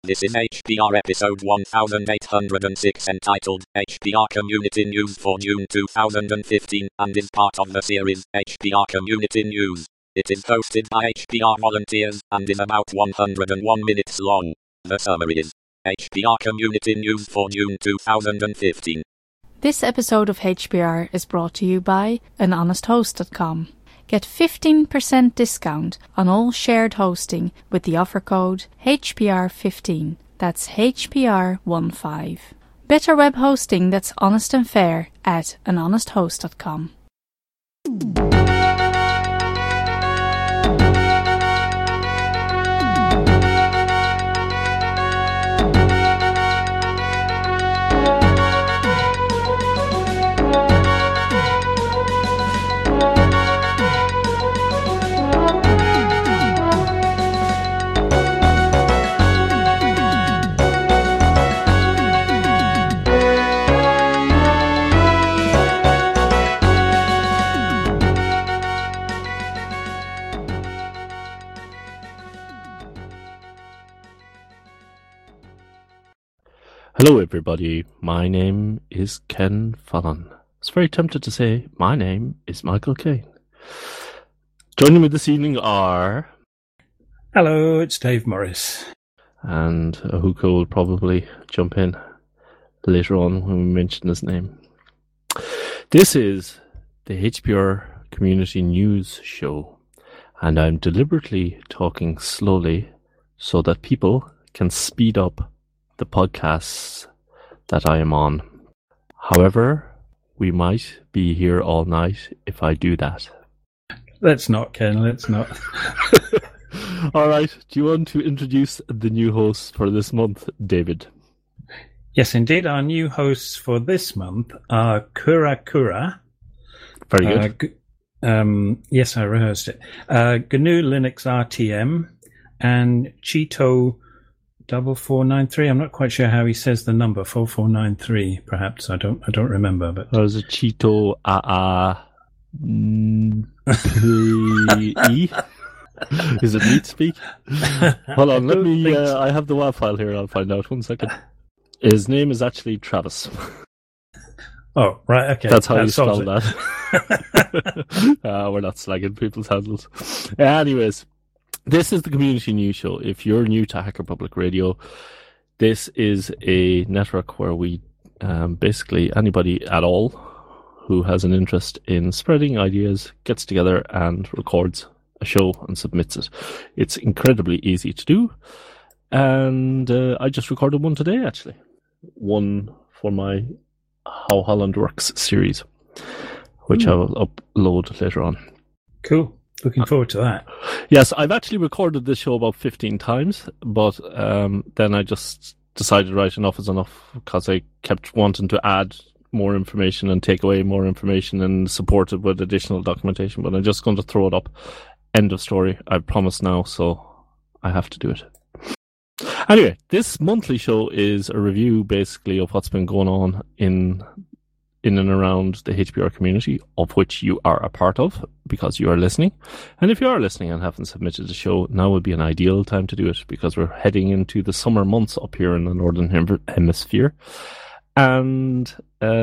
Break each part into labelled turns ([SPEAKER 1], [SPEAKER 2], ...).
[SPEAKER 1] This is HPR episode 1806 entitled HPR Community News for June 2015 and is part of the series HPR Community News. It is hosted by HPR volunteers and is about 101 minutes long. The summary is HPR Community News for June 2015.
[SPEAKER 2] This episode of HPR is brought to you by anhonesthost.com. Get 15% discount on all shared hosting with the offer code HPR15. That's HPR15. Better web hosting that's honest and fair at anhonesthost.com.
[SPEAKER 3] Hello everybody, my name is Ken Fallon. I was very tempted to say, my name is Michael Caine. Joining me this evening are...
[SPEAKER 4] Hello, it's Dave Morris.
[SPEAKER 3] And Ahuko will probably jump in later on when we mention his name. This is the HPR Community News Show, and I'm deliberately talking slowly so that people can speed up the podcasts that I am on. However, we might be here all night if I do that.
[SPEAKER 4] Let's not, Ken, let's not.
[SPEAKER 3] Alright, do you want to introduce the new hosts for this month, David?
[SPEAKER 4] Yes, indeed, our new hosts for this month are Kura.
[SPEAKER 3] Very good.
[SPEAKER 4] Yes, I rehearsed it. GNU Linux RTM and Cheeto 4493. I'm not quite sure how he says the number. 4493, perhaps. I don't remember. But
[SPEAKER 3] that was a Cheeto E. Is it meat speak? Hold on, let me. I have the WAV file here. I'll find out. 1 second. His name is actually Travis.
[SPEAKER 4] Oh, right. Okay,
[SPEAKER 3] that's how you spell that. We're not slagging people's handles. Anyways. This is the Community News Show. If you're new to Hacker Public Radio, this is a network where we basically anybody at all who has an interest in spreading ideas gets together and records a show and submits it. It's incredibly easy to do, and I just recorded one today, actually. One for my How Holland Works series, which I will upload later on.
[SPEAKER 4] Cool. Looking forward to that.
[SPEAKER 3] Yes, I've actually recorded this show about 15 times, but then I just decided, right, enough is enough, because I kept wanting to add more information and take away more information and support it with additional documentation, but I'm just going to throw it up. End of story. I promise now, so I have to do it. Anyway, this monthly show is a review, basically, of what's been going on in and around the HPR community, of which you are a part of because you are listening. And if you are listening and haven't submitted a show, now would be an ideal time to do it, because we're heading into the summer months up here in the Northern Hemisphere. And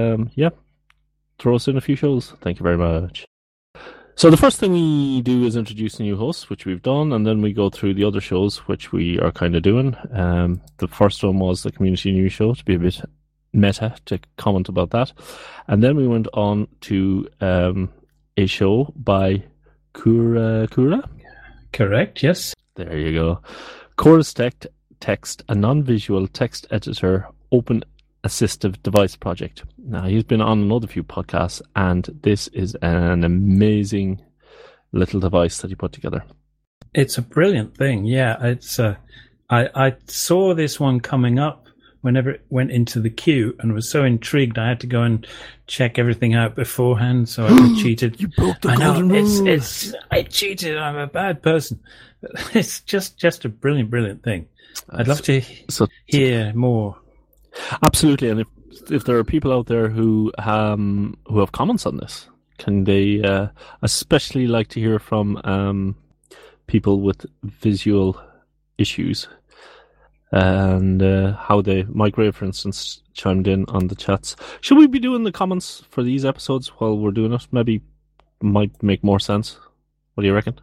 [SPEAKER 3] throw us in a few shows. Thank you very much. So the first thing we do is introduce new hosts, which we've done, and then we go through the other shows, which we are kind of doing. The first one was the Community News Show, to be a bit meta, to comment about that. And then we went on to a show by Kura?
[SPEAKER 4] Correct, yes.
[SPEAKER 3] There you go. Chorus Text, a non-visual text editor, open assistive device project. Now, he's been on another few podcasts, and this is an amazing little device that he put together.
[SPEAKER 4] It's a brilliant thing, yeah. It's I saw this one coming up whenever it went into the queue, and was so intrigued I had to go and check everything out beforehand, so I cheated.
[SPEAKER 3] You broke the golden rule.
[SPEAKER 4] I cheated. I'm a bad person. But it's just a brilliant thing. I'd love to hear more.
[SPEAKER 3] Absolutely, and if there are people out there who have comments on this, can they especially like to hear from people with visual issues? and how Mike Ray, for instance, chimed in on the chats. Should we be doing the comments for these episodes while we're doing it? Maybe might make more sense. What do you reckon?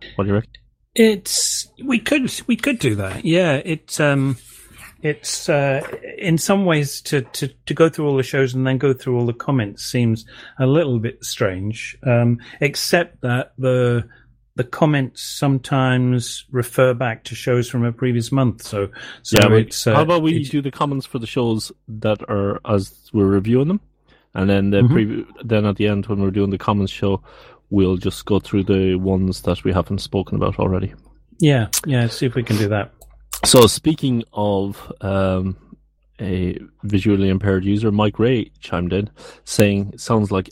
[SPEAKER 4] We could do that. Yeah, it's in some ways to go through all the shows and then go through all the comments seems a little bit strange. Except that the comments sometimes refer back to shows from a previous month. So
[SPEAKER 3] yeah,
[SPEAKER 4] it's
[SPEAKER 3] how about we do the comments for the shows that are as we're reviewing them, and then then at the end when we're doing the comments show, we'll just go through the ones that we haven't spoken about already.
[SPEAKER 4] Yeah. See if we can do that.
[SPEAKER 3] So speaking of a visually impaired user, Mike Ray chimed in saying, it sounds like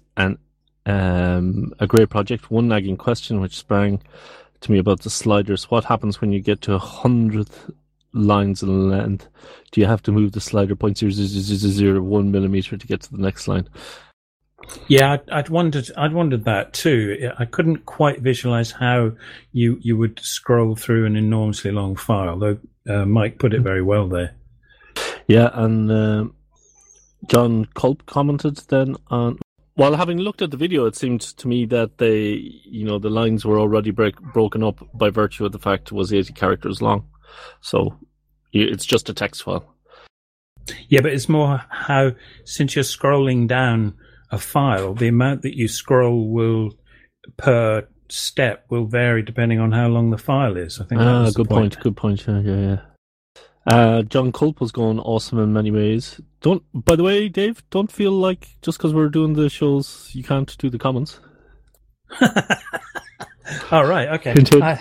[SPEAKER 3] a great project. One nagging question which sprang to me about the sliders. What happens when you get to 100th lines in length? Do you have to move the slider 0.0001 millimeter to get to the next line?
[SPEAKER 4] Yeah, I'd wondered that too. I couldn't quite visualize how you would scroll through an enormously long file, though Mike put it very well there.
[SPEAKER 3] Yeah, and John Culp commented then on, while having looked at the video, it seemed to me that the lines were already broken up by virtue of the fact it was 80 characters long. So it's just a text file.
[SPEAKER 4] Yeah, but it's more how, since you're scrolling down a file, the amount that you scroll per step will vary depending on how long the file is. I think that's
[SPEAKER 3] good point. Good point. Yeah. John Culp was going awesome in many ways. By the way, Dave, don't feel like just because we're doing the shows, you can't do the comments.
[SPEAKER 4] All right. Okay.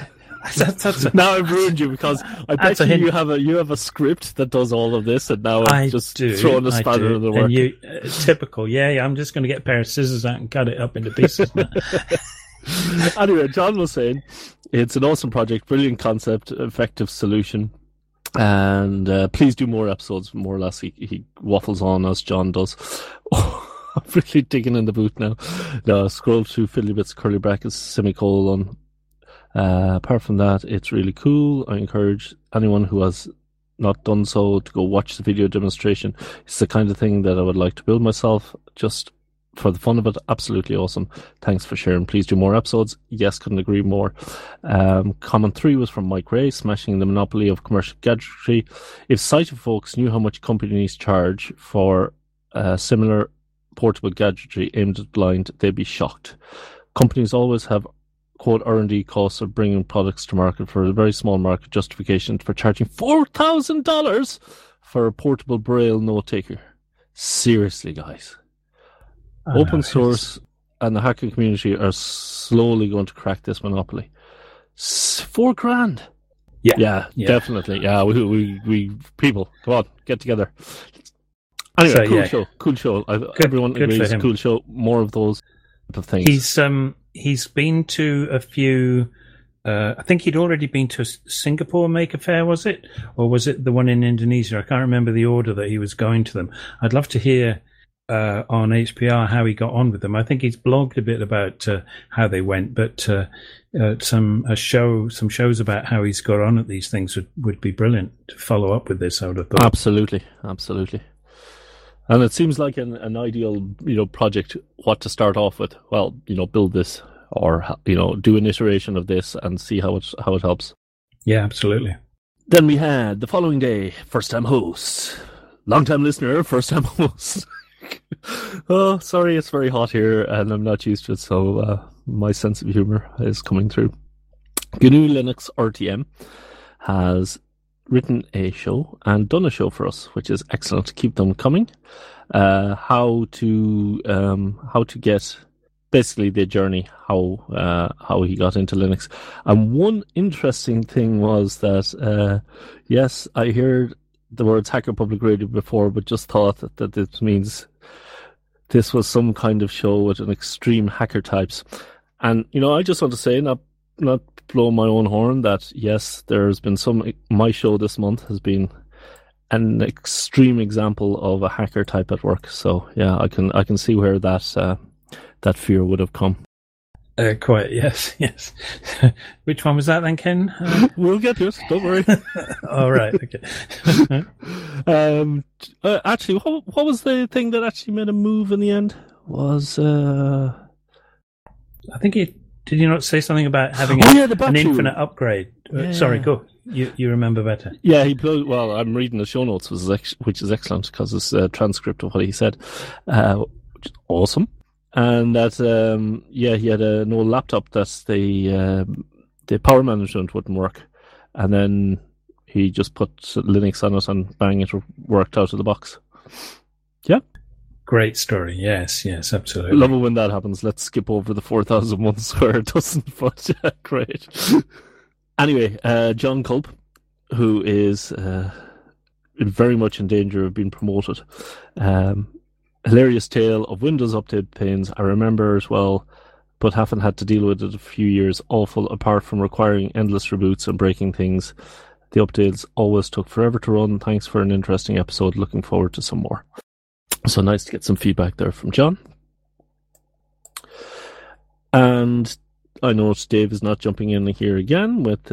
[SPEAKER 3] Now I've ruined you because I bet you have a script that does all of this, and now I'm just throwing a spanner in the work.
[SPEAKER 4] And typical. Yeah. I'm just going to get a pair of scissors out and cut it up into pieces now.
[SPEAKER 3] Anyway, John was saying it's an awesome project, brilliant concept, effective solution. And please do more episodes. More or less, he waffles on as John does. I'm really digging in the boot now. Scroll through fiddly bits, curly brackets, semicolon. Apart from that, it's really cool. I encourage anyone who has not done so to go watch the video demonstration. It's the kind of thing that I would like to build myself, just for the fun of it. Absolutely awesome. Thanks for sharing. Please do more episodes. Yes, couldn't agree more. Comment 3 was from Mike Ray, smashing the monopoly of commercial gadgetry. If sighted folks knew how much companies charge for similar portable gadgetry aimed at blind, they'd be shocked. Companies always have, quote, R&D costs of bringing products to market for a very small market justification for charging $4,000 for a portable Braille note taker. Seriously, guys. Open source and the hacking community are slowly going to crack this monopoly. $4,000. Yeah, definitely. Yeah, we people, come on, get together. Anyway, cool show. Everyone agrees, cool show. More of those type of things.
[SPEAKER 4] He's been to a few. I think he'd already been to Singapore Maker Faire, was it, or was it the one in Indonesia? I can't remember the order that he was going to them. I'd love to hear on HPR how he got on with them. I think he's blogged a bit about how they went, but some shows about how he's got on at these things would be brilliant to follow up with this, I would have thought.
[SPEAKER 3] Absolutely. And it seems like an ideal, project. What to start off with? Well, build this, or do an iteration of this and see how it helps.
[SPEAKER 4] Yeah, absolutely.
[SPEAKER 3] Then we had the following day, first-time host, long-time listener, first-time host. Oh, sorry, it's very hot here and I'm not used to it, so my sense of humor is coming through. GNU Linux RTM has written a show and done a show for us, which is excellent. Keep them coming. How to get basically the journey, how he got into Linux. And one interesting thing was that yes, I heard the words Hacker Public Radio before, but just thought that it means this was some kind of show with an extreme hacker types. And, I just want to say, not blow my own horn, that yes, there's been my show this month has been an extreme example of a hacker type at work. So yeah, I can see where that fear would have come.
[SPEAKER 4] Quite, yes. Which one was that then, Ken?
[SPEAKER 3] We'll get to it. Don't worry.
[SPEAKER 4] All right. Okay.
[SPEAKER 3] Actually, what was the thing that actually made a move in the end? Was
[SPEAKER 4] I think did you not say something about having an infinite upgrade? Sorry, go. You remember better.
[SPEAKER 3] Yeah, he blew. Well, I'm reading the show notes, which is excellent because it's a transcript of what he said, which is awesome. And that, he had an old laptop that the power management wouldn't work, and then he just put Linux on it, and bang, it worked out of the box. Yeah.
[SPEAKER 4] Great story. Yes, absolutely.
[SPEAKER 3] Love it when that happens. Let's skip over the 4,000 months where it doesn't, but great. Anyway, John Culp, who is very much in danger of being promoted. Hilarious tale of Windows update pains. I remember as well, but haven't had to deal with it a few years. Awful, apart from requiring endless reboots and breaking things. The updates always took forever to run. Thanks for an interesting episode. Looking forward to some more. So nice to get some feedback there from John. And I noticed Dave is not jumping in here again with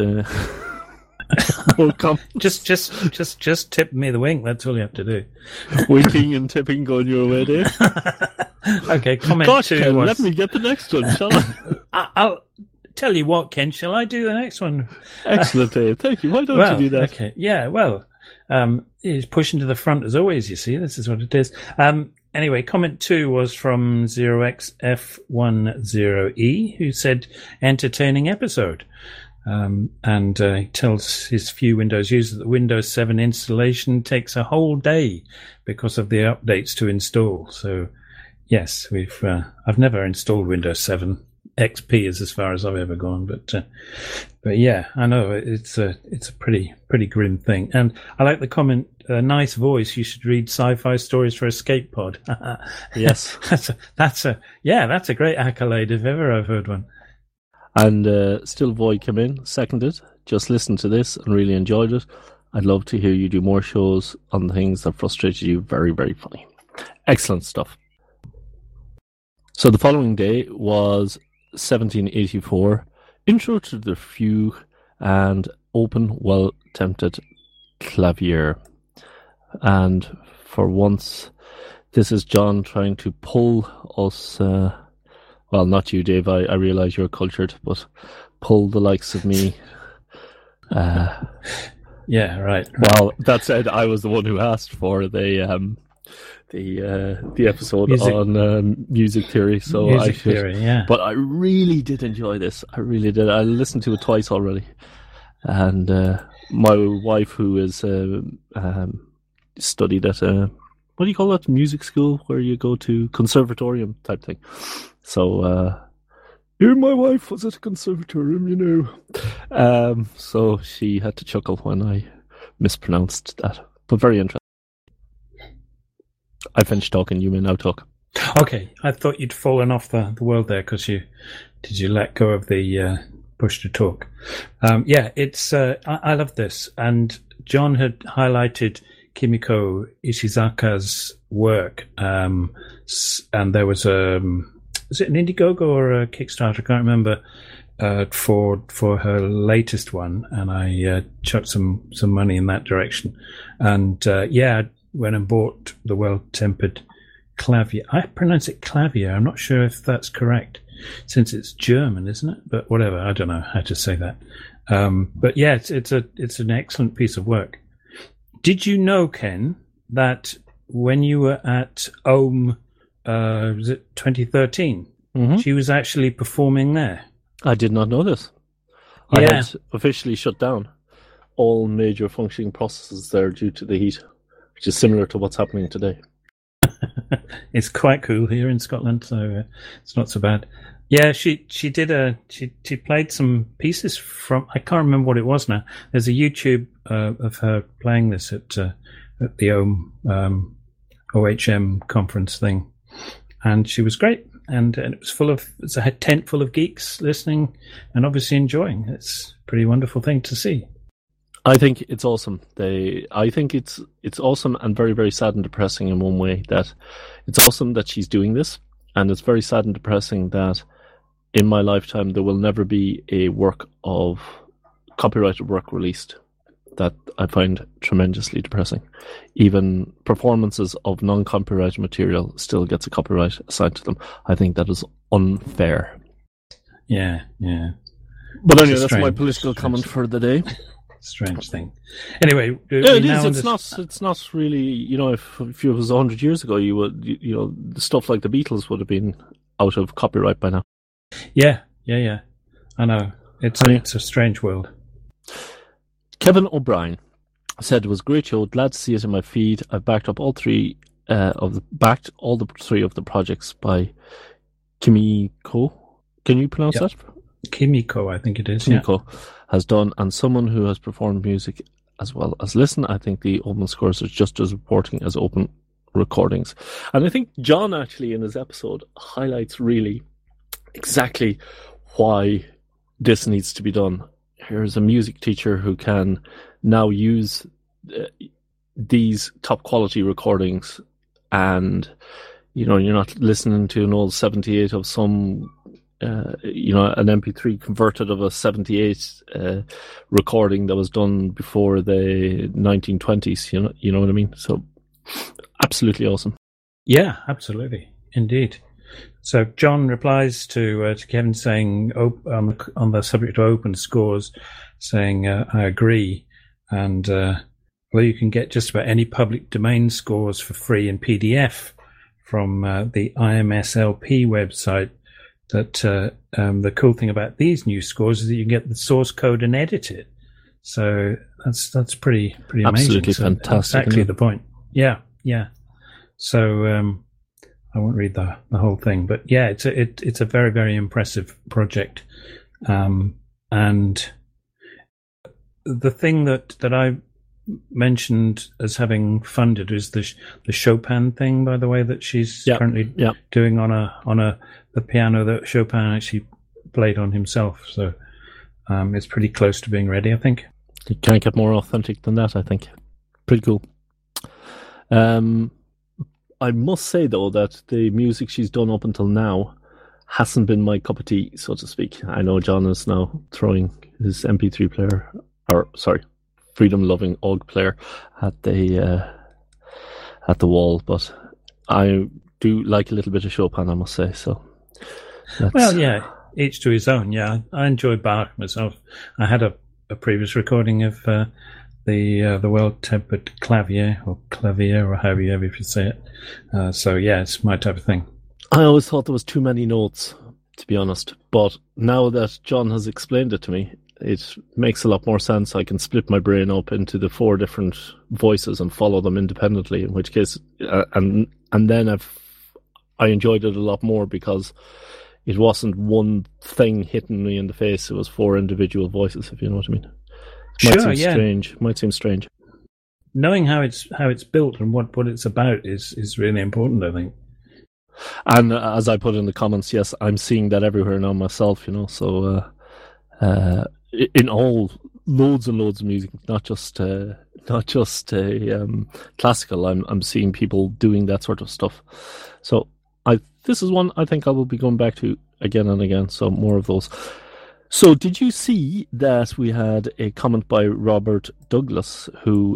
[SPEAKER 4] just tip me the wink. That's all you have to do.
[SPEAKER 3] Winking and tipping going your way, Dave.
[SPEAKER 4] Okay, comment
[SPEAKER 3] Gosh,
[SPEAKER 4] 2
[SPEAKER 3] Ken,
[SPEAKER 4] was...
[SPEAKER 3] let me get the next one, shall I?
[SPEAKER 4] I'll tell you what, Ken. Shall I do the next one?
[SPEAKER 3] Excellent, Dave. Thank you. Why don't you do that?
[SPEAKER 4] Okay. Yeah. Well, he's pushing to the front as always. You see, this is what it is. Anyway, comment 2 was from 0xF10E, who said, entertaining episode. And he tells his few Windows users that Windows 7 installation takes a whole day because of the updates to install. So, yes, I've never installed Windows 7. XP is as far as I've ever gone, but yeah, I know it's a pretty grim thing. And I like the comment, nice voice. You should read sci-fi stories for Escape Pod.
[SPEAKER 3] Yes,
[SPEAKER 4] that's a great accolade if ever I've heard one.
[SPEAKER 3] And Still Void came in, seconded. Just listened to this and really enjoyed it. I'd love to hear you do more shows on the things that frustrated you. Very, very funny. Excellent stuff. So the following day was 1784, intro to the Fugue and open well-tempted clavier. And for once, this is John trying to pull us, well, not you, Dave, I realise you're cultured, but pull the likes of me.
[SPEAKER 4] Yeah, right.
[SPEAKER 3] Well, that said, I was the one who asked for the episode on music theory. So
[SPEAKER 4] yeah.
[SPEAKER 3] But I really did enjoy this. I really did. I listened to it twice already, and my wife, who is studied at what do you call that, music school where you go to conservatorium type thing. So my wife was at a conservatorium, you know. So she had to chuckle when I mispronounced that, but very interesting. I finished talking. You may now talk.
[SPEAKER 4] Okay, I thought you'd fallen off the world there because you let go of the push to talk. Yeah, it's I love this, and John had highlighted Kimiko Ishizaka's work, and there was was it an Indiegogo or a Kickstarter? I can't remember. For her latest one, and I chucked some money in that direction, and I went and bought the well-tempered clavier. I pronounce it clavier. I'm not sure if that's correct, since it's German, isn't it? But whatever, I don't know how to say that. But yeah, it's an excellent piece of work. Did you know, Ken, that when you were at OHM, was it 2013?
[SPEAKER 3] Mm-hmm.
[SPEAKER 4] She was actually performing there.
[SPEAKER 3] I did not know this. I had officially shut down all major functioning processes there due to the heat, which is similar to what's happening today.
[SPEAKER 4] It's quite cool here in Scotland, so it's not so bad. Yeah, she played some pieces from, I can't remember what it was now. There's a YouTube of her playing this at the OHM conference thing, and she was great. And it was it's a tent full of geeks listening and obviously enjoying. It's a pretty wonderful thing to see.
[SPEAKER 3] I think it's awesome. I think it's awesome and very, very sad and depressing in one way. That it's awesome that she's doing this, and it's very sad and depressing that in my lifetime, there will never be a copyrighted work released that I find tremendously depressing. Even performances of non-copyrighted material still gets a copyright assigned to them. I think that is unfair.
[SPEAKER 4] Yeah.
[SPEAKER 3] But anyway, that's my political comment for the day.
[SPEAKER 4] Strange thing. Anyway,
[SPEAKER 3] it is. It's not really. If it was 100 years ago, you would. The stuff like the Beatles would have been out of copyright by now.
[SPEAKER 4] Yeah. I know. It's a strange world.
[SPEAKER 3] Kevin O'Brien said it was a great show. Glad to see it in my feed. I've backed up all the 3 of the projects by Kimiko. Can you pronounce that?
[SPEAKER 4] Kimiko, I think it is.
[SPEAKER 3] Kimiko has done, and someone who has performed music as well as listen. I think the open scores are just as reporting as open recordings. And I think John actually in his episode highlights really exactly why this needs to be done. Here's a music teacher who can now use these top quality recordings, and you're not listening to an old 78 of some an MP3 converted of a 78 recording that was done before the 1920s. You know what I mean? So absolutely awesome.
[SPEAKER 4] Yeah, absolutely, indeed. So John replies to Kevin saying on the subject of open scores, saying I agree, and well, you can get just about any public domain scores for free in PDF from the IMSLP website. That the cool thing about these new scores is that you can get the source code and edit it. So that's pretty amazing.
[SPEAKER 3] Absolutely fantastic.
[SPEAKER 4] Exactly the point. Yeah. So I won't read the whole thing, but yeah, it's a very, very impressive project. And the thing that I mentioned as having funded is the Chopin thing, by the way, that she's currently doing on the piano that Chopin actually played on himself. So it's pretty close to being ready, I think.
[SPEAKER 3] You can't get more authentic than that, I think. Pretty cool. I must say, though, that the music she's done up until now hasn't been my cup of tea, so to speak. I know John is now throwing his MP3 player, freedom-loving OG player at the wall, but I do like a little bit of Chopin, I must say. So,
[SPEAKER 4] well, yeah, each to his own. Yeah, I enjoy Bach myself. I had a previous recording of the Well-Tempered Clavier or however you say it. So yeah, it's my type of thing.
[SPEAKER 3] I always thought there was too many notes, to be honest. But now that John has explained it to me, it makes a lot more sense. I can split my brain up into the 4 different voices and follow them independently. In which case, and then I enjoyed it a lot more because it wasn't one thing hitting me in the face. It was 4 individual voices, if you know what I mean. Might seem strange.
[SPEAKER 4] Knowing how it's built and what it's about is really important, I think.
[SPEAKER 3] And as I put in the comments, yes, I'm seeing that everywhere now myself. So in all loads and loads of music, not just classical. I'm seeing people doing that sort of stuff. So this is one I think I will be going back to again and again. So more of those. So did you see that we had a comment by Robert Douglas who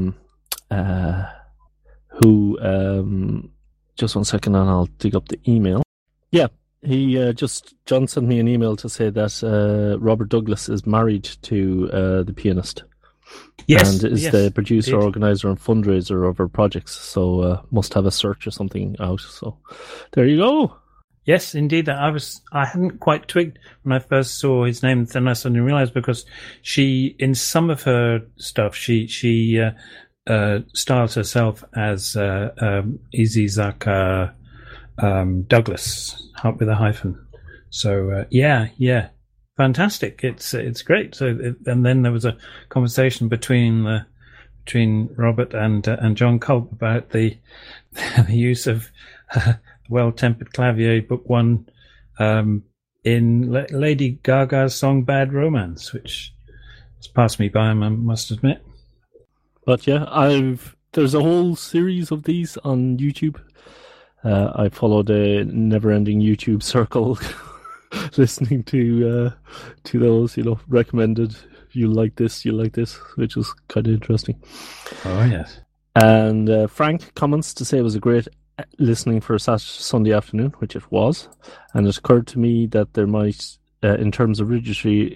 [SPEAKER 3] just one second and I'll dig up the email. Yeah, John sent me an email to say that Robert Douglas is married to the pianist.
[SPEAKER 4] Yes,
[SPEAKER 3] and is the producer, organizer, and fundraiser of her projects. So must have a search or something out. So there you go.
[SPEAKER 4] Yes, indeed. I hadn't quite twigged when I first saw his name, then I suddenly realized because she, in some of her stuff, she styles herself as Izizaka Douglas with a hyphen. So yeah, fantastic. It's great. So and then there was a conversation between Robert and John Culp about the use of Well-Tempered Clavier Book 1 in Lady Gaga's song Bad Romance, which has passed me by, I must admit.
[SPEAKER 3] But yeah, there's a whole series of these on YouTube. I follow the never-ending YouTube circle listening to those, recommended. You like this, which was kind of interesting.
[SPEAKER 4] Oh yes.
[SPEAKER 3] And Frank comments to say it was a great listening for a Sunday afternoon, which it was. And it occurred to me that there might, in terms of rigidity,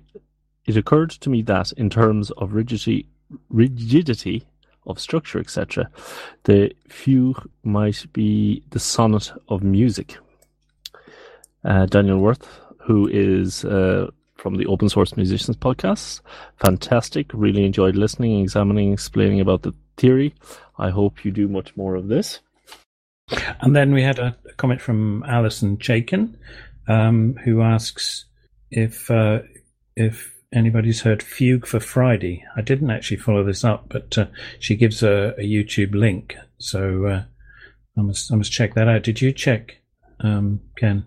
[SPEAKER 3] rigidity of structure, etc., the fugue might be the sonnet of music. Daniel Worth, who is from the Open Source Musicians podcast, fantastic. Really enjoyed listening, examining, explaining about the theory. I hope you do much more of this.
[SPEAKER 4] And then we had a comment from Alison Chaikin, who asks if anybody's heard Fugue for Friday. I didn't actually follow this up, but she gives a YouTube link, so I must check that out. Did you check, Ken?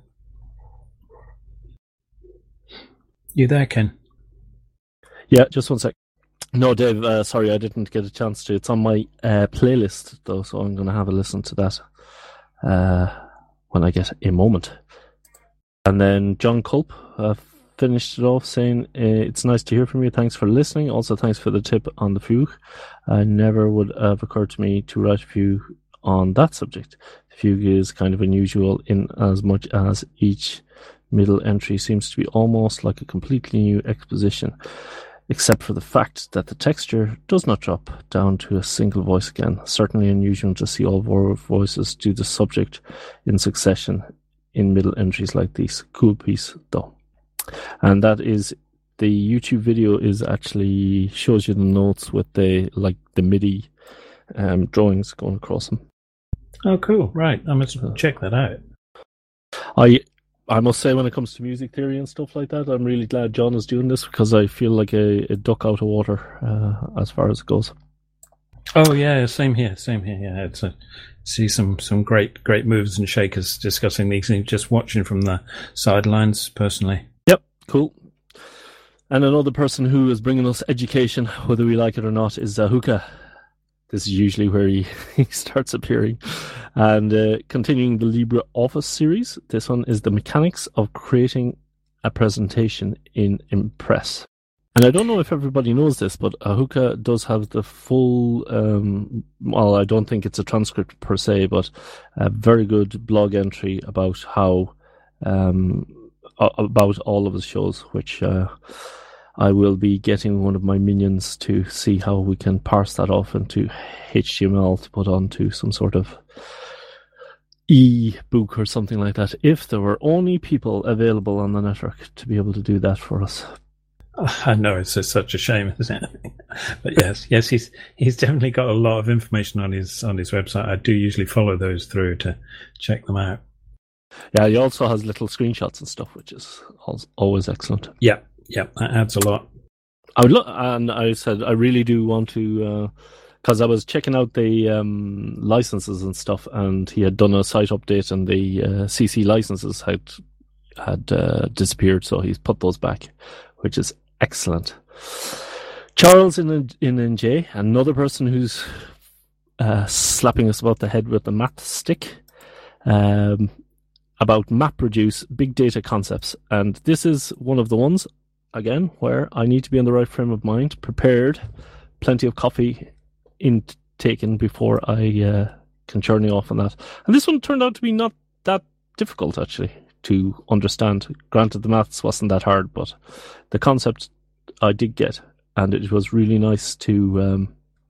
[SPEAKER 4] You there, Ken?
[SPEAKER 3] Yeah, just one sec. No, Dave, sorry, I didn't get a chance to. It's on my playlist, though, so I'm going to have a listen to that when I get a moment. And then John Culp finished it off saying, it's nice to hear from you. Thanks for listening. Also, thanks for the tip on the fugue. I never would have occurred to me to write a fugue on that subject. The fugue is kind of unusual in as much as each middle entry seems to be almost like a completely new exposition, except for the fact that the texture does not drop down to a single voice again. Certainly unusual to see all voices do the subject in succession in middle entries like these. Cool piece, though. And that is, the YouTube video is actually shows you the notes with the MIDI drawings going across them.
[SPEAKER 4] Oh, cool. Right. I must check that out.
[SPEAKER 3] I must say, when it comes to music theory and stuff like that, I'm really glad John is doing this, because I feel like a duck out of water as far as it goes.
[SPEAKER 4] Oh yeah, same here. Yeah, it's see some great movers and shakers discussing these things, just watching from the sidelines personally.
[SPEAKER 3] Yep, cool. And another person who is bringing us education, whether we like it or not, is Zahuka. This is usually where he starts appearing. And continuing the LibreOffice series, this one is the mechanics of creating a presentation in Impress. And I don't know if everybody knows this, but Ahuka does have the full, well, I don't think it's a transcript per se, but a very good blog entry about how, about all of his shows, which I will be getting one of my minions to see how we can parse that off into HTML to put onto some sort of e-book or something like that, if there were only people available on the network to be able to do that for us.
[SPEAKER 4] I know, it's just such a shame, isn't it? But yes, he's definitely got a lot of information on his website. I do usually follow those through to check them out.
[SPEAKER 3] Yeah, he also has little screenshots and stuff, which is always excellent.
[SPEAKER 4] Yeah, that adds a lot.
[SPEAKER 3] I would look, and I said I really do want to, because I was checking out the licenses and stuff, and he had done a site update, and the CC licenses had disappeared, so he's put those back, which is excellent. Charles in NJ, another person who's slapping us about the head with the math stick, about MapReduce big data concepts, and this is one of the ones, again, where I need to be in the right frame of mind, prepared, plenty of coffee taken before I can journey off on that. And this one turned out to be not that difficult, actually, to understand. Granted, the maths wasn't that hard, but the concept I did get, and it was really nice to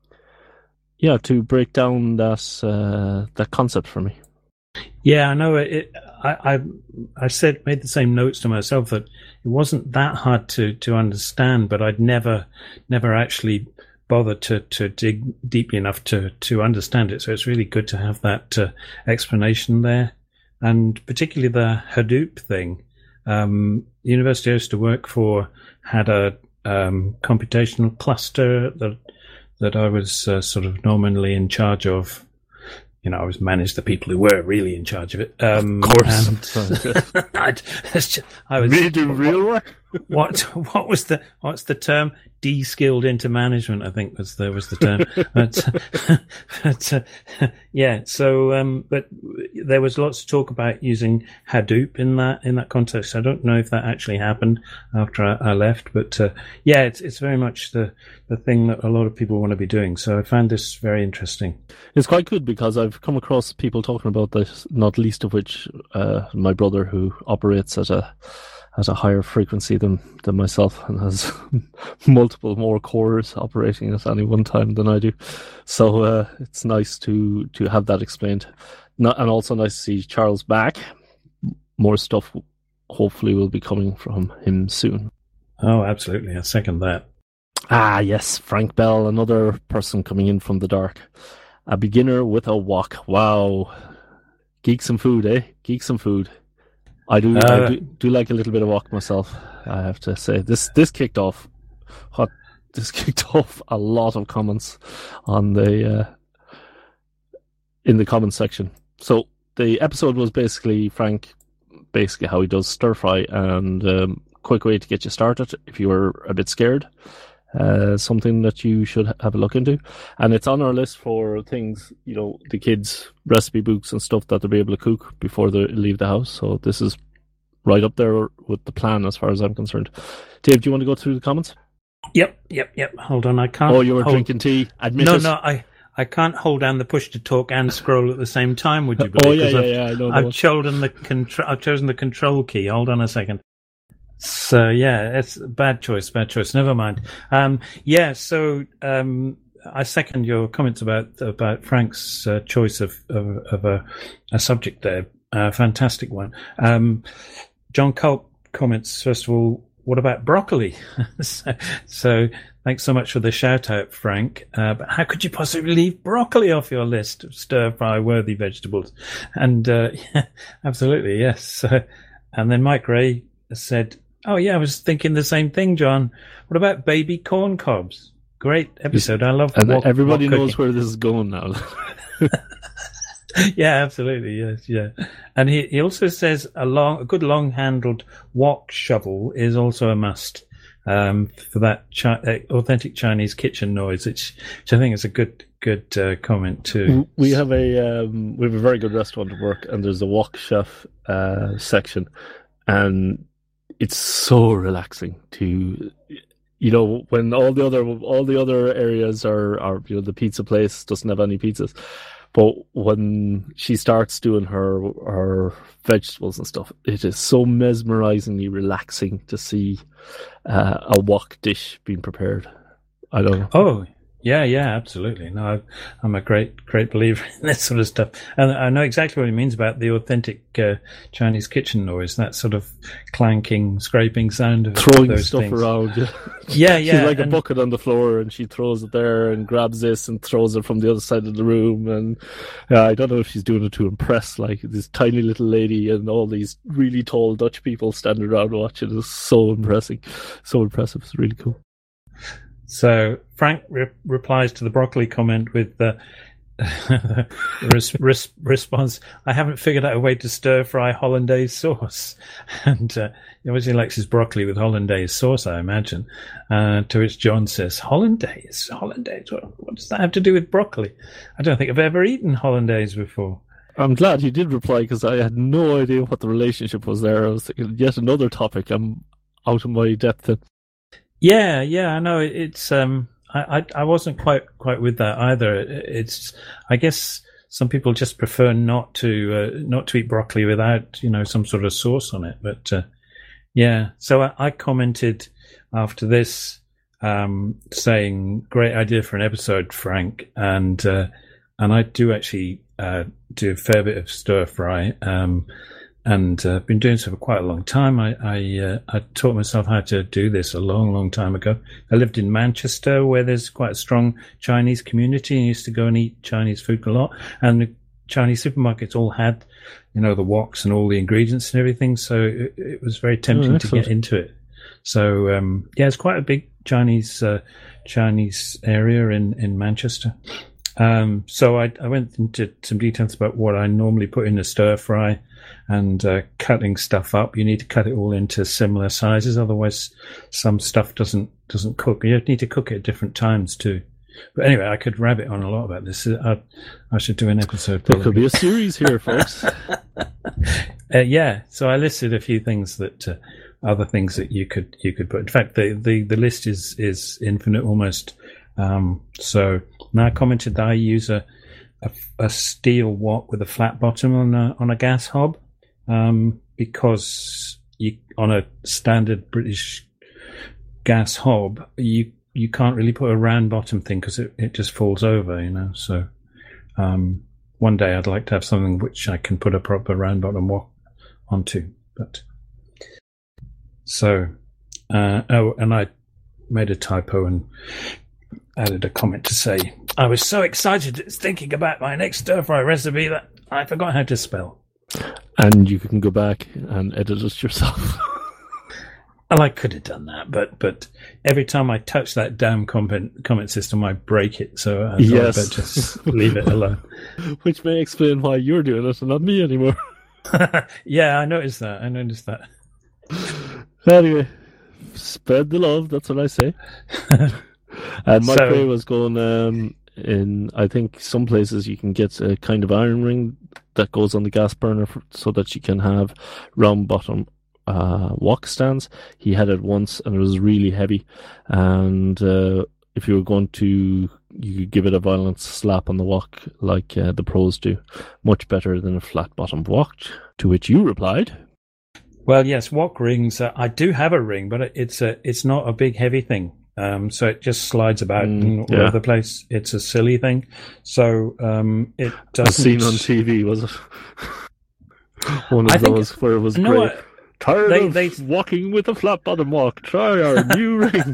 [SPEAKER 3] break down that concept for me.
[SPEAKER 4] Yeah, I know. I made the same notes to myself that it wasn't that hard to understand, but I'd never actually bothered to dig deeply enough to understand it. So it's really good to have that explanation there. And particularly the Hadoop thing. The university I used to work for had a computational cluster that I was sort of nominally in charge of. You know, I was managed the people who were really in charge of it.
[SPEAKER 3] Of course.
[SPEAKER 4] I was
[SPEAKER 3] really do real work?
[SPEAKER 4] what's the term? De-skilled into management, I think was the term. Yeah. So, but there was lots of talk about using Hadoop in that context. I don't know if that actually happened after I left, but yeah, it's very much the thing that a lot of people want to be doing. So I found this very interesting.
[SPEAKER 3] It's quite good because I've come across people talking about this, not least of which my brother, who operates at a higher frequency than myself and has multiple more cores operating at any one time than I do. So it's nice to have that explained. And also nice to see Charles back. More stuff hopefully will be coming from him soon.
[SPEAKER 4] Oh, absolutely. I second that.
[SPEAKER 3] Ah, yes. Frank Bell, another person coming in from the dark. A beginner with a wok. Wow. Geeks and food, eh? Geeks and food. I do like a little bit of wok myself, I have to say. This kicked off a lot of comments on in the comments section. So the episode was basically Frank, how he does stir fry, and quick way to get you started if you were a bit scared. Something that you should have a look into, and it's on our list for things, the kids' recipe books and stuff that they'll be able to cook before they leave the house. So this is right up there with the plan as far as I'm concerned. Dave, do you want to go through the comments?
[SPEAKER 4] Yep. Hold on, I can't.
[SPEAKER 3] Oh, you were drinking tea. Admit it.
[SPEAKER 4] No, I can't hold down the push to talk and scroll at the same time. Would you
[SPEAKER 3] Oh
[SPEAKER 4] believe?
[SPEAKER 3] yeah. I know.
[SPEAKER 4] I've chosen the control key. Hold on a second. So yeah, it's a bad choice. Never mind. So I second your comments about Frank's choice of a subject there. Fantastic one. John Culp comments, first of all, what about broccoli? so thanks so much for the shout out, Frank. But how could you possibly leave broccoli off your list of stir fry worthy vegetables? And yeah, absolutely, yes. And then Mike Ray said, oh yeah, I was thinking the same thing, John. What about baby corn cobs? Great episode. I love
[SPEAKER 3] and everybody knows where this is going now.
[SPEAKER 4] Yeah, absolutely. Yes, yeah. And he also says a good long-handled wok shovel is also a must for that authentic Chinese kitchen noise, which I think is a good comment too.
[SPEAKER 3] We have a very good restaurant at work, and there's a wok chef section, and it's so relaxing to, when all the other areas are the pizza place doesn't have any pizzas. But when she starts doing her vegetables and stuff, it is so mesmerizingly relaxing to see a wok dish being prepared. I don't know.
[SPEAKER 4] Oh, yeah, absolutely. No, I'm a great believer in this sort of stuff. And I know exactly what he means about the authentic Chinese kitchen noise, that sort of clanking, scraping sound of
[SPEAKER 3] throwing
[SPEAKER 4] those
[SPEAKER 3] stuff
[SPEAKER 4] things
[SPEAKER 3] around.
[SPEAKER 4] Yeah.
[SPEAKER 3] She's like a bucket on the floor, and she throws it there and grabs this and throws it from the other side of the room. And I don't know if she's doing it to impress like this tiny little lady and all these really tall Dutch people standing around watching. It's so impressive. It's really cool.
[SPEAKER 4] So Frank replies to the broccoli comment with the response, I haven't figured out a way to stir fry hollandaise sauce. And he obviously likes his broccoli with hollandaise sauce, I imagine. To which John says, hollandaise? What does that have to do with broccoli? I don't think I've ever eaten hollandaise before.
[SPEAKER 3] I'm glad you did reply, because I had no idea what the relationship was there. I was thinking, yet another topic I'm out of my depth in.
[SPEAKER 4] Yeah, I know. It's I wasn't quite with that either. It's, I guess some people just prefer not to eat broccoli without some sort of sauce on it. But yeah, so I commented after this saying great idea for an episode, Frank, and I do actually do a fair bit of stir fry. And been doing so for quite a long time. I taught myself how to do this a long time ago. I lived in Manchester, where there's quite a strong Chinese community, and used to go and eat Chinese food a lot. And the Chinese supermarkets all had, the woks and all the ingredients and everything. So it was very tempting to get into it. So yeah, it's quite a big Chinese area in Manchester. So I went into some details about what I normally put in a stir fry, and cutting stuff up. You need to cut it all into similar sizes, otherwise some stuff doesn't cook. You need to cook it at different times too. But anyway, I could rabbit on a lot about this. I should do an episode.
[SPEAKER 3] There could be a series here, folks.
[SPEAKER 4] Yeah. So I listed a few things that other things that you could put. In fact, the list is infinite almost. So now I commented that I use a steel wok with a flat bottom on a gas hob, because on a standard British gas hob you can't really put a round bottom thing because it just falls over, So one day I'd like to have something which I can put a proper round bottom wok onto. But so and I made a typo and added a comment to say I was so excited thinking about my next stir fry recipe that I forgot how to spell.
[SPEAKER 3] And you can go back and edit it yourself.
[SPEAKER 4] Well, I could have done that, but every time I touch that damn comment system, I break it. So I thought I'd better just leave it alone.
[SPEAKER 3] Which may explain why you're doing it and not me anymore.
[SPEAKER 4] Yeah, I noticed that.
[SPEAKER 3] Anyway, spread the love. That's what I say. And my way was going in, I think some places you can get a kind of iron ring that goes on the gas burner so that you can have round bottom wok stands. He had it once and it was really heavy, and if you were going to, you could give it a violent slap on the wok like the pros do. Much better than a flat bottomed wok. To which you replied,
[SPEAKER 4] well, yes, wok rings. I do have a ring, but it's not a big heavy thing. So it just slides about all over the place. It's a silly thing. So it doesn't.
[SPEAKER 3] As seen on TV, was it? One of those where it was great. Tired of walking with a flat bottom wok? Try our new ring.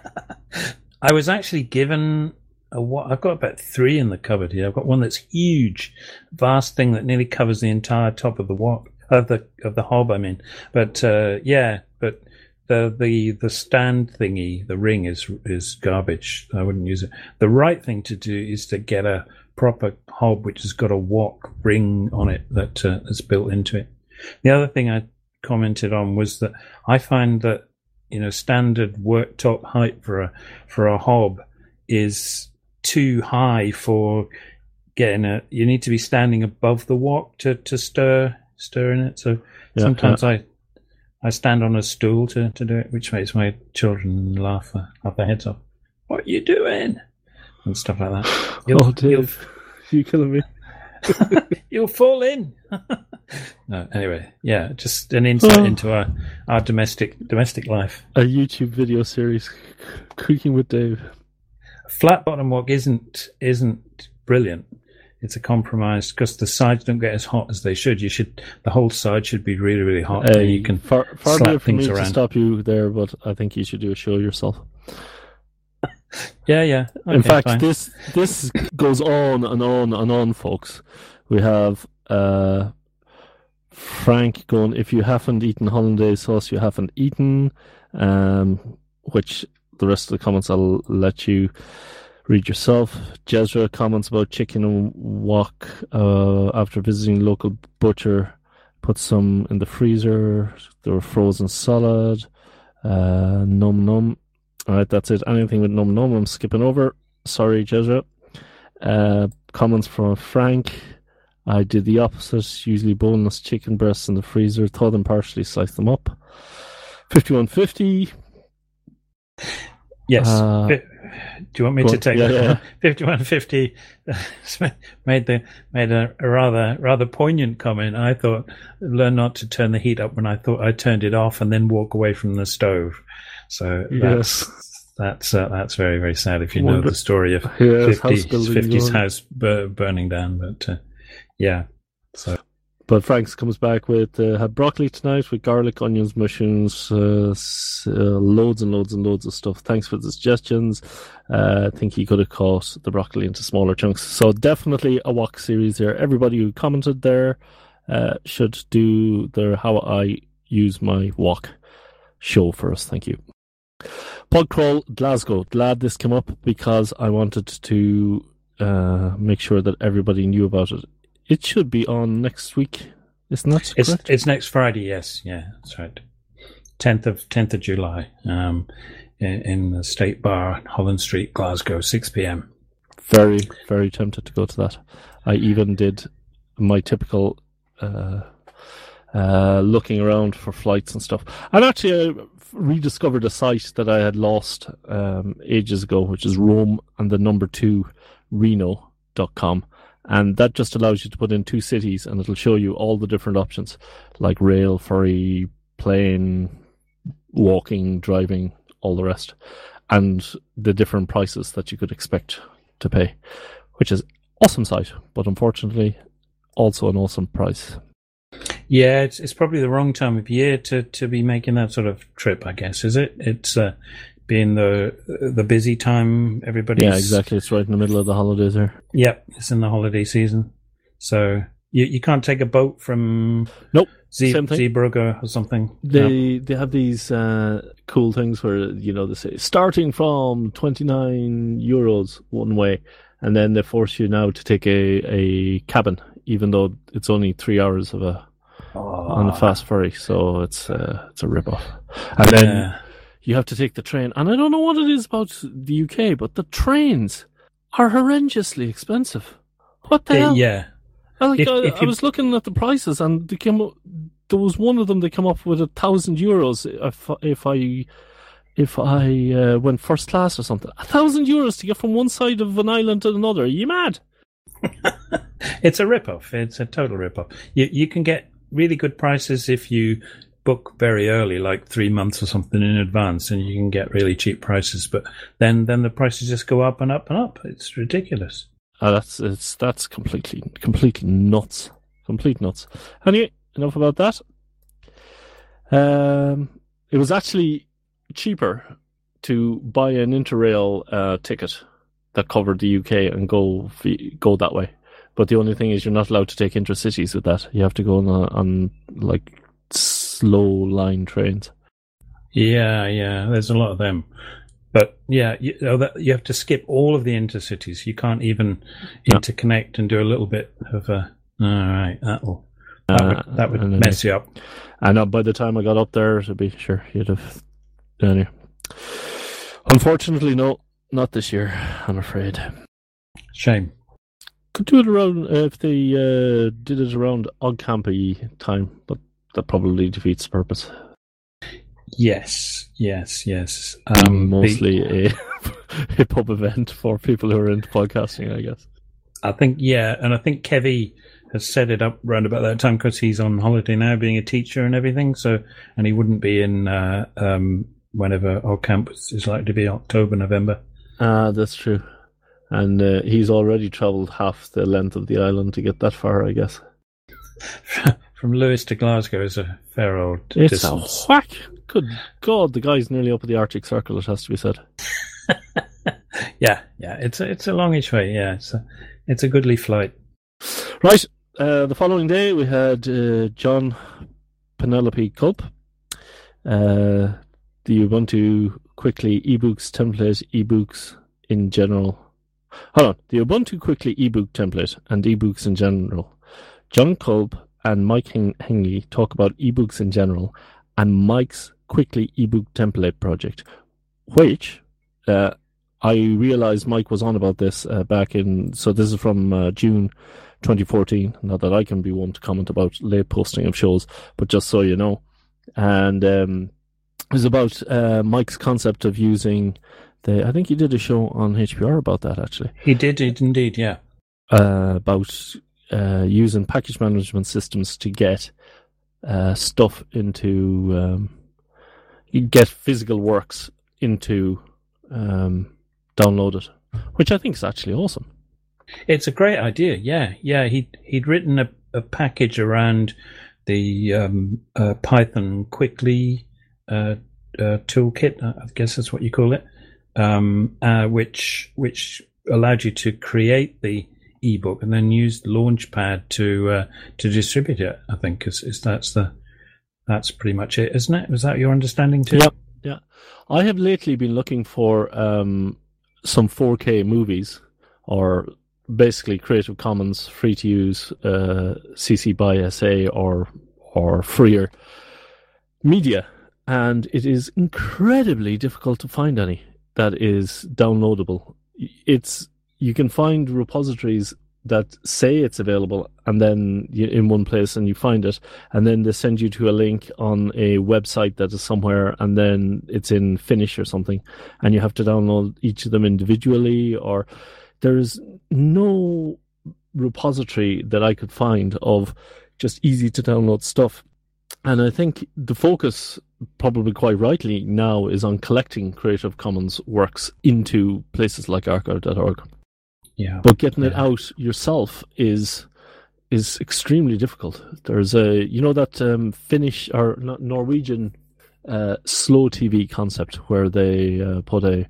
[SPEAKER 4] I was actually given I've got about 3 in the cupboard here. I've got one that's huge, vast thing that nearly covers the entire top of the wok of the hob. I mean, but but the stand thingy, the ring is garbage. I wouldn't use it. The right thing to do is to get a proper hob which has got a wok ring on it that is built into it. The other thing I commented on was that I find that standard worktop height for a hob is too high for getting it. You need to be standing above the wok to stir in it. So sometimes I stand on a stool to do it, which makes my children laugh their heads off. What are you doing? And stuff like that.
[SPEAKER 3] Dave, you're killing me.
[SPEAKER 4] You'll fall in. No, anyway, yeah, just an insight into our domestic life.
[SPEAKER 3] A YouTube video series, Cooking with Dave.
[SPEAKER 4] Flat bottom wok isn't brilliant. It's a compromise because the sides don't get as hot as they should. The whole side should be really, really hot. You can
[SPEAKER 3] far
[SPEAKER 4] slap
[SPEAKER 3] for me
[SPEAKER 4] things around.
[SPEAKER 3] To stop you there, but I think you should do a show yourself.
[SPEAKER 4] Yeah. Okay,
[SPEAKER 3] in fact,
[SPEAKER 4] fine.
[SPEAKER 3] this goes on and on and on, folks. We have Frank going, if you haven't eaten hollandaise sauce, you haven't eaten, which the rest of the comments I'll let you read yourself. Jezra comments about chicken and wok after visiting local butcher. Put some in the freezer. They were frozen solid. Num. All right, that's it. Anything with num I'm skipping over. Sorry, Jezra. Comments from Frank. I did the opposite. Usually boneless chicken breasts in the freezer. Thaw them partially, slice them up. 5150.
[SPEAKER 4] Yes. Do you want me to take that?
[SPEAKER 3] Yeah.
[SPEAKER 4] 5150 made a rather poignant comment. I thought, learn not to turn the heat up when I thought I turned it off and then walk away from the stove. So that's very, very sad if you know the story of 50's house burning down. But so.
[SPEAKER 3] But Franks comes back with had broccoli tonight with garlic, onions, mushrooms, loads and loads and loads of stuff. Thanks for the suggestions. I think he could have cut the broccoli into smaller chunks. So definitely a wok series here. Everybody who commented there should do their How I Use My Wok show for us. Thank you. Pogcrawl, Glasgow. Glad this came up because I wanted to make sure that everybody knew about it. It should be on next week, isn't that correct?
[SPEAKER 4] It's next Friday. Yes, yeah, that's right. 10th of July. In the State Bar, Holland Street, Glasgow, 6 p.m.
[SPEAKER 3] Very, very tempted to go to that. I even did my typical looking around for flights and stuff. And actually, I rediscovered a site that I had lost ages ago, which is Rome and the number 2 Reno.com. And that just allows you to put in 2 cities, and it'll show you all the different options, like rail, ferry, plane, walking, driving, all the rest, and the different prices that you could expect to pay, which is awesome site, but unfortunately also an awesome price.
[SPEAKER 4] Yeah, it's probably the wrong time of year to be making that sort of trip, I guess, is it? It's being the busy time, everybody's...
[SPEAKER 3] Yeah, exactly. It's right in the middle of the holidays there.
[SPEAKER 4] Yep, it's in the holiday season. So you can't take a boat from Zeebrugge or something?
[SPEAKER 3] They have these cool things where, they say, starting from €29 one way, and then they force you now to take a cabin, even though it's only 3 hours on a fast ferry. So it's a rip-off. And then you have to take the train. And I don't know what it is about the UK, but the trains are horrendously expensive. What the hell?
[SPEAKER 4] Yeah.
[SPEAKER 3] I was looking at the prices, and there was one of them that came up with €1,000 if I went first class or something. €1,000 to get from one side of an island to another. Are you mad?
[SPEAKER 4] It's a rip-off. It's a total rip-off. You can get really good prices if you book very early, like 3 months or something in advance, and you can get really cheap prices. But then the prices just go up and up and up. It's ridiculous.
[SPEAKER 3] That's completely nuts. Complete nuts. Anyway, enough about that. It was actually cheaper to buy an Interrail ticket that covered the UK and go that way. But the only thing is, you're not allowed to take intercities with that. You have to go on like slow line trains.
[SPEAKER 4] Yeah, there's a lot of them. But yeah, you have to skip all of the intercities. You can't even interconnect and do a little bit of a. All right, that would mess you up.
[SPEAKER 3] And by the time I got up there, to be sure, you'd have. Anyway. Unfortunately, no, not this year. I'm afraid.
[SPEAKER 4] Shame.
[SPEAKER 3] Could do it around if they did it around OggCamp time, but that probably defeats the purpose.
[SPEAKER 4] Yes.
[SPEAKER 3] Mostly a pub event for people who are into podcasting, I guess.
[SPEAKER 4] I think, and I think Kevy has set it up around about that time because he's on holiday now, being a teacher and everything. So, and he wouldn't be in whenever OggCamp is likely to be October, November.
[SPEAKER 3] That's true. And he's already travelled half the length of the island to get that far, I guess.
[SPEAKER 4] From Lewis to Glasgow is a fair old distance.
[SPEAKER 3] A whack. Good God, the guy's nearly up at the Arctic Circle, it has to be said.
[SPEAKER 4] Yeah, it's a longish way. Yeah, it's a goodly flight.
[SPEAKER 3] Right, the following day we had John Penelope Culp, the Ubuntu Quickly ebooks template, ebooks in general. Hold on, the Ubuntu Quickly ebook template and ebooks in general. John Culp and Mike Hengley talk about ebooks in general and Mike's Quickly ebook template project, which I realized Mike was on about this back in. So this is from June 2014. Not that I can be one to comment about late posting of shows, but just so you know. And it was about Mike's concept of using I think he did a show on HPR about that, actually.
[SPEAKER 4] He did indeed, yeah.
[SPEAKER 3] About using package management systems to get stuff into get physical works into downloaded, which I think is actually awesome.
[SPEAKER 4] It's a great idea. Yeah. He'd written a package around the Python Quickly toolkit, I guess that's what you call it, which allowed you to create the ebook and then use Launchpad to distribute it. I think that's pretty much it, isn't it? Was that your understanding too?
[SPEAKER 3] Yeah. I have lately been looking for some 4K movies or basically Creative Commons, free to use, CC by SA or freer media, and it is incredibly difficult to find any that is downloadable. You can find repositories that say it's available, and then in one place, and you find it, and then they send you to a link on a website that is somewhere, and then it's in Finnish or something, and you have to download each of them individually, or there is no repository that I could find of just easy to download stuff. And I think the focus, probably quite rightly now, is on collecting Creative Commons works into places like archive.org.
[SPEAKER 4] Yeah.
[SPEAKER 3] But getting it out yourself is extremely difficult. There's that Finnish or Norwegian slow TV concept where they put a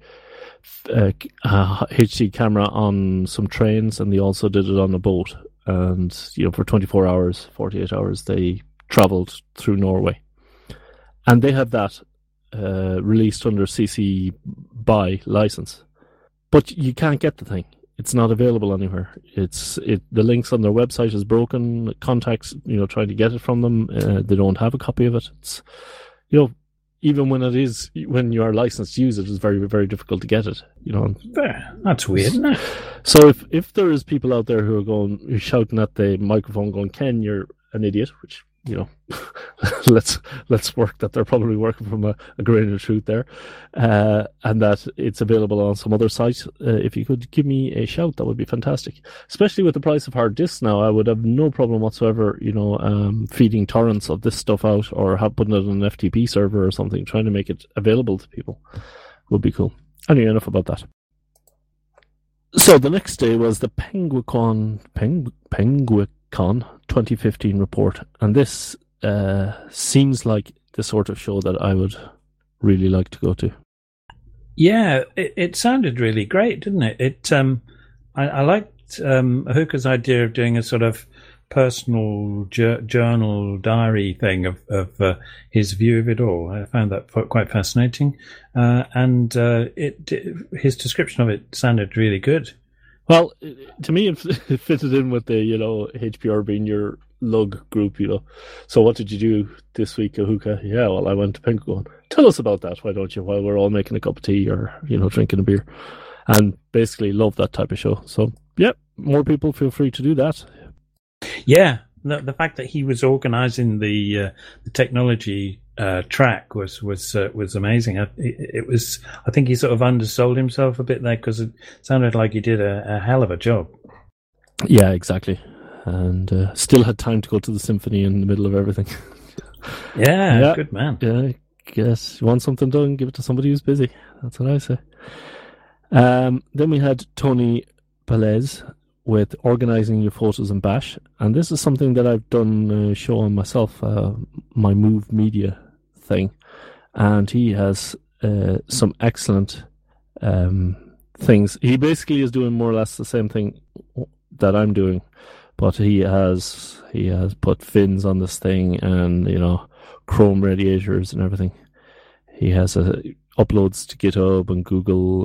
[SPEAKER 3] HD camera on some trains, and they also did it on a boat. And for 24 hours, 48 hours, they travelled through Norway, and they have that released under CC BY license. But you can't get the thing. It's not available anywhere. The links on their website is broken. Contacts, trying to get it from them, they don't have a copy of it. It's, even when you are licensed to use it, it's very, very difficult to get it.
[SPEAKER 4] That's weird, isn't it?
[SPEAKER 3] So if there is people out there who are shouting at the microphone, going, "Ken, you're an idiot," which let's work that they're probably working from a grain of truth there, and that it's available on some other site. If you could give me a shout, that would be fantastic. Especially with the price of hard disks now, I would have no problem whatsoever, feeding torrents of this stuff out, or putting it on an FTP server or something, trying to make it available to people would be cool. Anyway, enough about that. So the next day was the Penguicon 2015 report, and this seems like the sort of show that I would really like to go to.
[SPEAKER 4] Yeah, it sounded really great, didn't it? I liked Ahuka's idea of doing a sort of personal journal diary thing of his view of it all. I found that quite fascinating, and his description of it sounded really good.
[SPEAKER 3] Well, to me, it fitted in with the HPR being your lug group. So what did you do this week, Ahuka? Yeah, well, I went to Penguicon. Tell us about that, why don't you? While we're all making a cup of tea or drinking a beer, and basically love that type of show. So yeah, more people, feel free to do that.
[SPEAKER 4] Yeah, the fact that he was organising the technology track was amazing. It was. I think he sort of undersold himself a bit there, because it sounded like he did a hell of a job. Yeah,
[SPEAKER 3] exactly, and still had time to go to the symphony in the middle of everything.
[SPEAKER 4] Yeah, good man.
[SPEAKER 3] Yeah, I guess you want something done, give it to somebody who's busy. That's what I say. Then we had Tony Pelez with organising your photos in Bash, and this is something that I've done a show on myself, my Move Media thing, and he has some excellent things. He basically is doing more or less the same thing that I'm doing, but he has put fins on this thing, and chrome radiators and everything. He has uploads to GitHub and Google,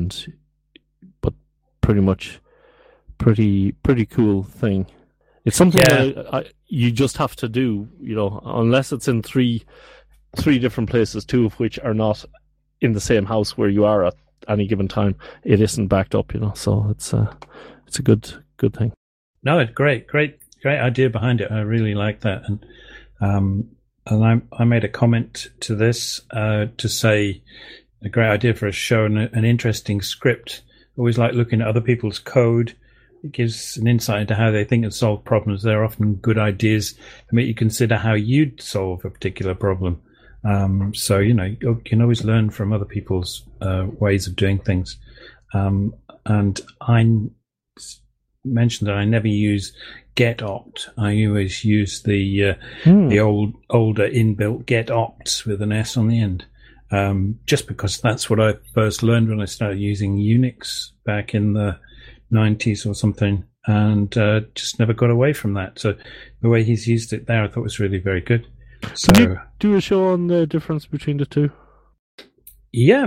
[SPEAKER 3] but pretty much pretty cool thing. It's something that you just have to do, unless it's in three different places, two of which are not in the same house where you are at any given time. It isn't backed up, so it's a good thing.
[SPEAKER 4] No, it's great idea behind it. I really like that, and I made a comment to this to say a great idea for a show and an interesting script. Always like looking at other people's code. It gives an insight into how they think and solve problems. They're often good ideas to make you consider how you'd solve a particular problem. So, you can always learn from other people's ways of doing things. And I mentioned that I never use getopt. I always use the older inbuilt getopts with an S on the end. Just because that's what I first learned when I started using Unix back in the 90s or something, and just never got away from that. So the way he's used it there, I thought was really very good. So,
[SPEAKER 3] can you do a show on the difference between the two?
[SPEAKER 4] Yeah,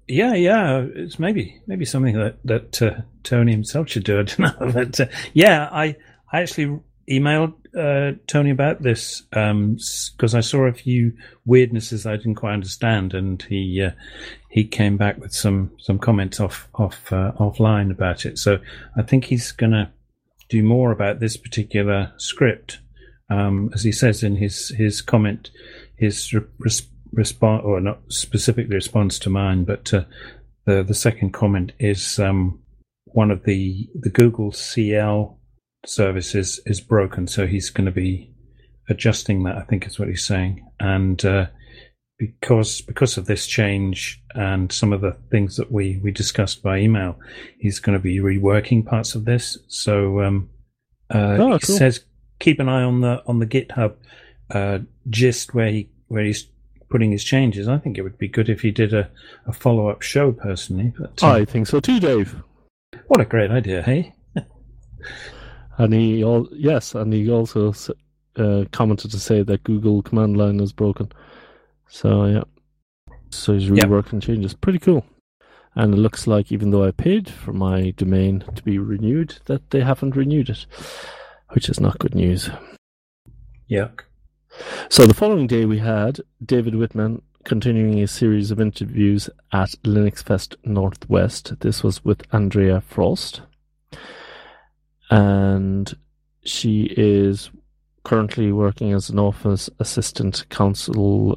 [SPEAKER 4] Yeah. It's maybe something that Tony himself should do. I don't know, but I actually emailed Tony about this because I saw a few weirdnesses I didn't quite understand, and he came back with some comments offline about it. So I think he's going to do more about this particular script, as he says in his comment, his response, or not specifically response to mine, but the second comment is one of the Google CL services is broken, so he's going to be adjusting that, I think is what he's saying. And because of this change and some of the things that we discussed by email, he's going to be reworking parts of this. So
[SPEAKER 3] cool.
[SPEAKER 4] He says keep an eye on the GitHub gist where he's putting his changes. I think it would be good if he did a follow-up show personally. But
[SPEAKER 3] I think so too, Dave.
[SPEAKER 4] What a great idea, hey?
[SPEAKER 3] And he also commented to say that Google command line is broken. So yeah, so he's reworking changes. Pretty cool. And it looks like even though I paid for my domain to be renewed, that they haven't renewed it, which is not good news.
[SPEAKER 4] Yuck.
[SPEAKER 3] So the following day we had David Whitman continuing a series of interviews at Linux Fest Northwest. This was with Andrea Frost. And she is currently working as an office assistant counsel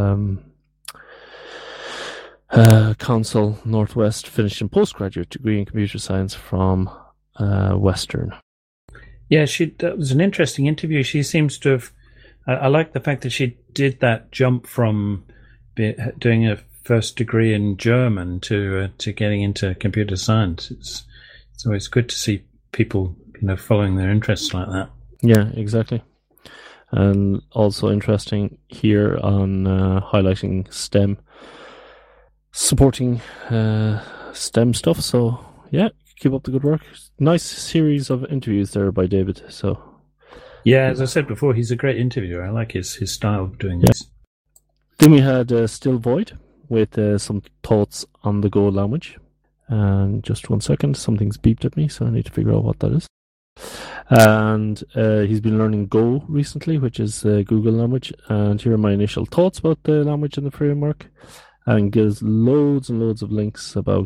[SPEAKER 3] Northwest, finishing postgraduate degree in computer science from Western.
[SPEAKER 4] Yeah, that was an interesting interview. She seems to have. I like the fact that she did that jump from doing a first degree in German to getting into computer science. It's always good to see people, following their interests like that.
[SPEAKER 3] Yeah, exactly. And also interesting here on highlighting STEM, supporting STEM stuff. So yeah, keep up the good work. Nice series of interviews there by David. So
[SPEAKER 4] yeah, as I said before, he's a great interviewer. I like his style of doing this.
[SPEAKER 3] Then we had Still Void with some thoughts on the Go language. And just 1 second, something's beeped at me, so I need to figure out what that is. And he's been learning Go recently, which is Google language. And here are my initial thoughts about the language and the framework. And gives loads and loads of links about,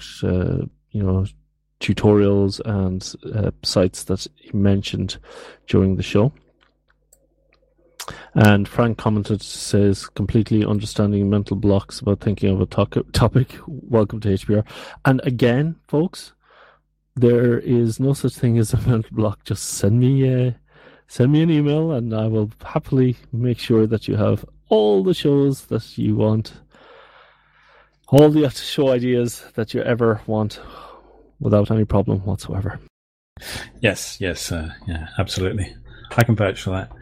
[SPEAKER 3] tutorials and sites that he mentioned during the show. And Frank commented, says, completely understanding mental blocks about thinking of a topic. Welcome to HPR. And again, folks, there is no such thing as a mental block. Just send me an email and I will happily make sure that you have all the shows that you want, all the show ideas that you ever want without any problem whatsoever.
[SPEAKER 4] Yes, absolutely. I can vouch for that.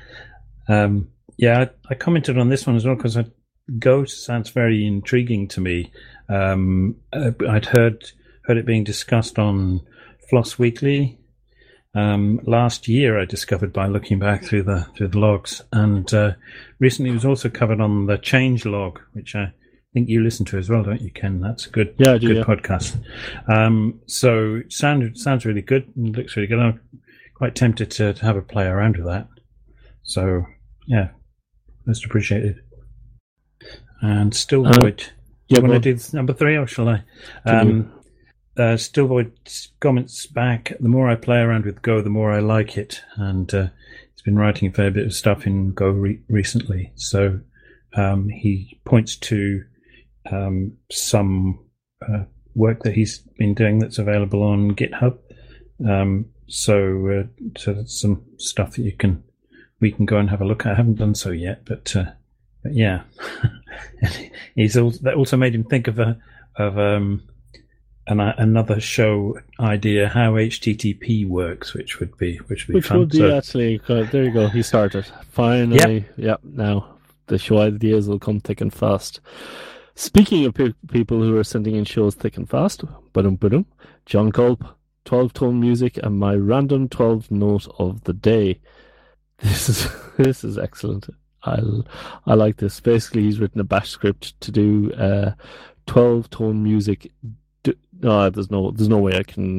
[SPEAKER 4] I commented on this one as well because Go sounds very intriguing to me. I'd heard it being discussed on Floss Weekly last year. I discovered by looking back through the logs, and recently it was also covered on the Change Log, which I think you listen to as well, don't you, Ken? That's a good podcast. So it sounds really good and looks really good. I'm quite tempted to have a play around with that. So yeah, most appreciated. And Still Void. Do you want to do number 3 or shall I? Still Void comments back, the more I play around with Go, the more I like it. And he's been writing a fair bit of stuff in Go recently. So he points to some work that he's been doing that's available on GitHub. So that's some stuff that we can go and have a look at. I haven't done so yet, but yeah. That also made him think of another show idea, how HTTP works, which would be fun.
[SPEAKER 3] Actually, there you go. He started finally. Yep. Now the show ideas will come thick and fast. Speaking of people who are sending in shows thick and fast, John Culp, 12-tone music, and my random 12 note of the day. This is excellent. I like this. Basically, he's written a bash script to do 12-tone music. No, there's no way I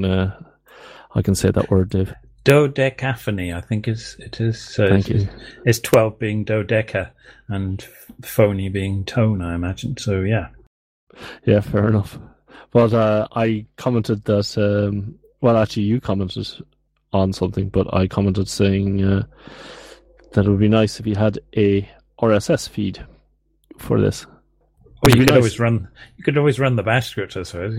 [SPEAKER 3] can say that word, Dave.
[SPEAKER 4] Dodecaphony, I think it is. So
[SPEAKER 3] Thank you.
[SPEAKER 4] It's 12 being dodeca and phony being tone, I imagine. So yeah.
[SPEAKER 3] Yeah, fair enough. But I commented that. Well, actually, you commented on something, but I commented saying that it would be nice if you had a RSS feed for this.
[SPEAKER 4] Well, you could always run the bash script, I suppose.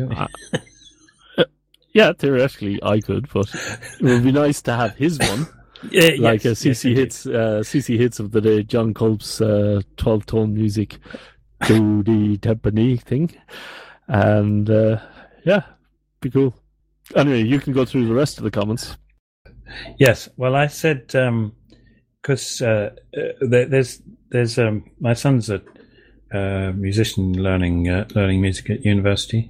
[SPEAKER 3] Yeah, theoretically I could, but it would be nice to have his one. Like a CC hits of the day, John Culp's 12-tone music, do the timpani thing, and be cool. Anyway, you can go through the rest of the comments.
[SPEAKER 4] Yes, well, I said because there's my son's a musician learning music at university,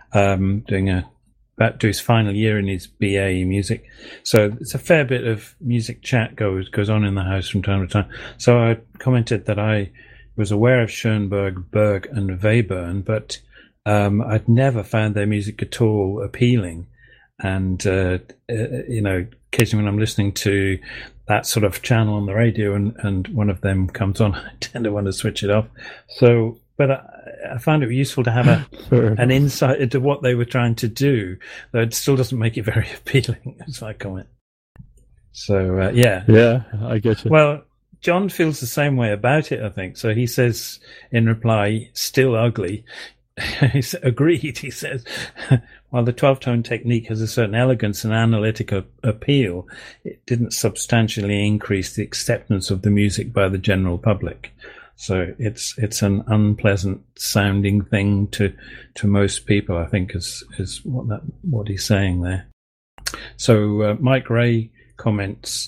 [SPEAKER 4] about to his final year in his BA music. So it's a fair bit of music chat goes on in the house from time to time. So I commented that I was aware of Schoenberg, Berg, and Webern, but I'd never found their music at all appealing. And occasionally when I'm listening to that sort of channel on the radio and one of them comes on, I tend to want to switch it off. So, but I found it useful to have an insight into what they were trying to do, though it still doesn't make it very appealing, as I comment. So, yeah.
[SPEAKER 3] Yeah, I get you.
[SPEAKER 4] Well, John feels the same way about it, I think. So he says in reply, still ugly. He's agreed, he says. While the 12-tone technique has a certain elegance and analytic appeal, it didn't substantially increase the acceptance of the music by the general public. So it's an unpleasant sounding thing to most people, I think, is what he's saying there. So Mike Ray comments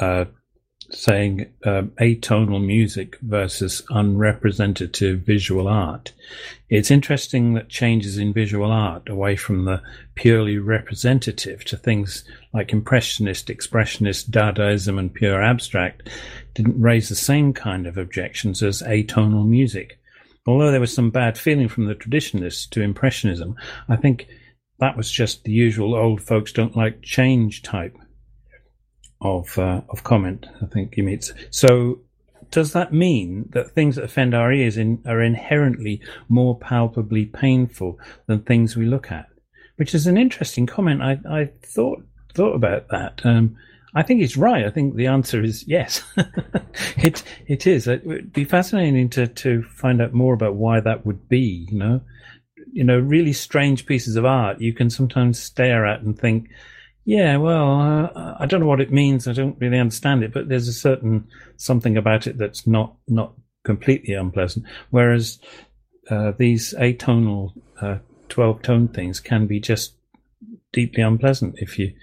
[SPEAKER 4] saying atonal music versus unrepresentative visual art. It's interesting that changes in visual art away from the purely representative to things like Impressionist, Expressionist, Dadaism and pure abstract didn't raise the same kind of objections as atonal music. Although there was some bad feeling from the traditionalists to Impressionism, I think that was just the usual old folks don't like change type of comment, I think he means. So does that mean that things that offend our ears are inherently more palpably painful than things we look at? Which is an interesting comment. I thought about that. I think he's right. I think the answer is yes. It is. It would be fascinating to find out more about why that would be, You know, really strange pieces of art you can sometimes stare at and think, yeah, well, I don't know what it means. I don't really understand it, but there's a certain something about it that's not completely unpleasant. Whereas these atonal 12-tone things can be just deeply unpleasant if you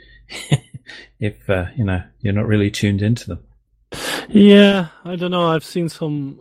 [SPEAKER 4] you're not really tuned into them.
[SPEAKER 3] Yeah, I don't know. I've seen some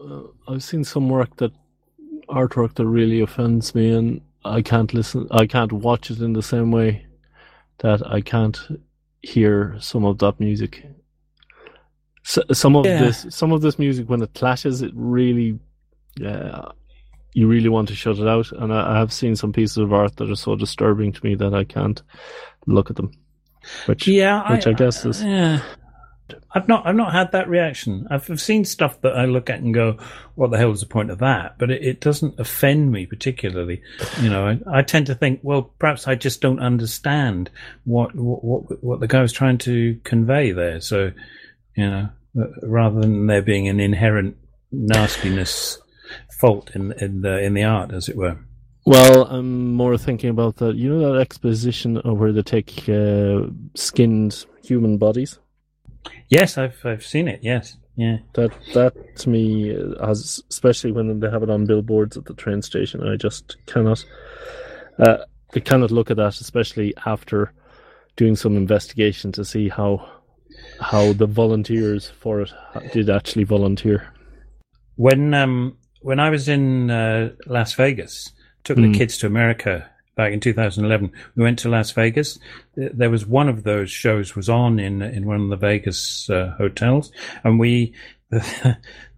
[SPEAKER 3] artwork that really offends me, and I can't watch it in the same way that I can't hear some of that music. Some of this music, when it clashes, it really, you really want to shut it out. And I have seen some pieces of art that are so disturbing to me that I can't look at them. Which I guess is. Yeah.
[SPEAKER 4] I've not had that reaction. I've seen stuff that I look at and go, "What the hell is the point of that?" But it doesn't offend me particularly. I tend to think, well, perhaps I just don't understand what the guy was trying to convey there. So, rather than there being an inherent nastiness fault in the art, as it were.
[SPEAKER 3] Well, I'm more thinking about that. You know that exposition where they take skinned human bodies.
[SPEAKER 4] Yes, I've seen it. Yes, yeah.
[SPEAKER 3] That to me has, especially when they have it on billboards at the train station, I just cannot. I cannot look at that, especially after doing some investigation to see how the volunteers for it did actually volunteer.
[SPEAKER 4] When I was in Las Vegas, took the kids to America. Back in 2011, we went to Las Vegas. There was one of those shows was on in one of the Vegas hotels, and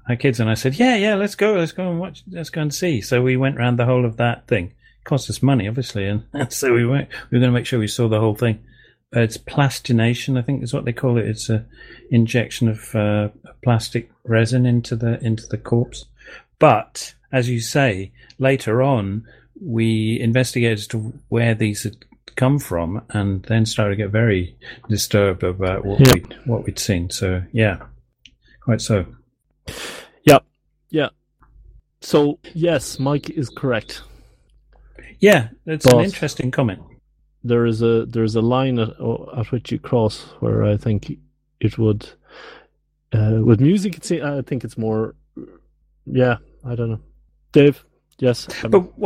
[SPEAKER 4] our kids, and I said, yeah, let's go and watch, let's go and see. So we went around the whole of that thing. It cost us money, obviously, and so we were going to make sure we saw the whole thing. It's plastination, I think is what they call it. It's a injection of plastic resin into the corpse. But as you say, later on, we investigated as to where these had come from, and then started to get very disturbed about what we'd seen. So yeah, quite so. Yeah.
[SPEAKER 3] So yes, Mike is correct.
[SPEAKER 4] Yeah, it's an interesting comment.
[SPEAKER 3] There is a line at which you cross where I think it would with music. I think it's more. Yeah, I don't know, Dave. Yes,
[SPEAKER 4] but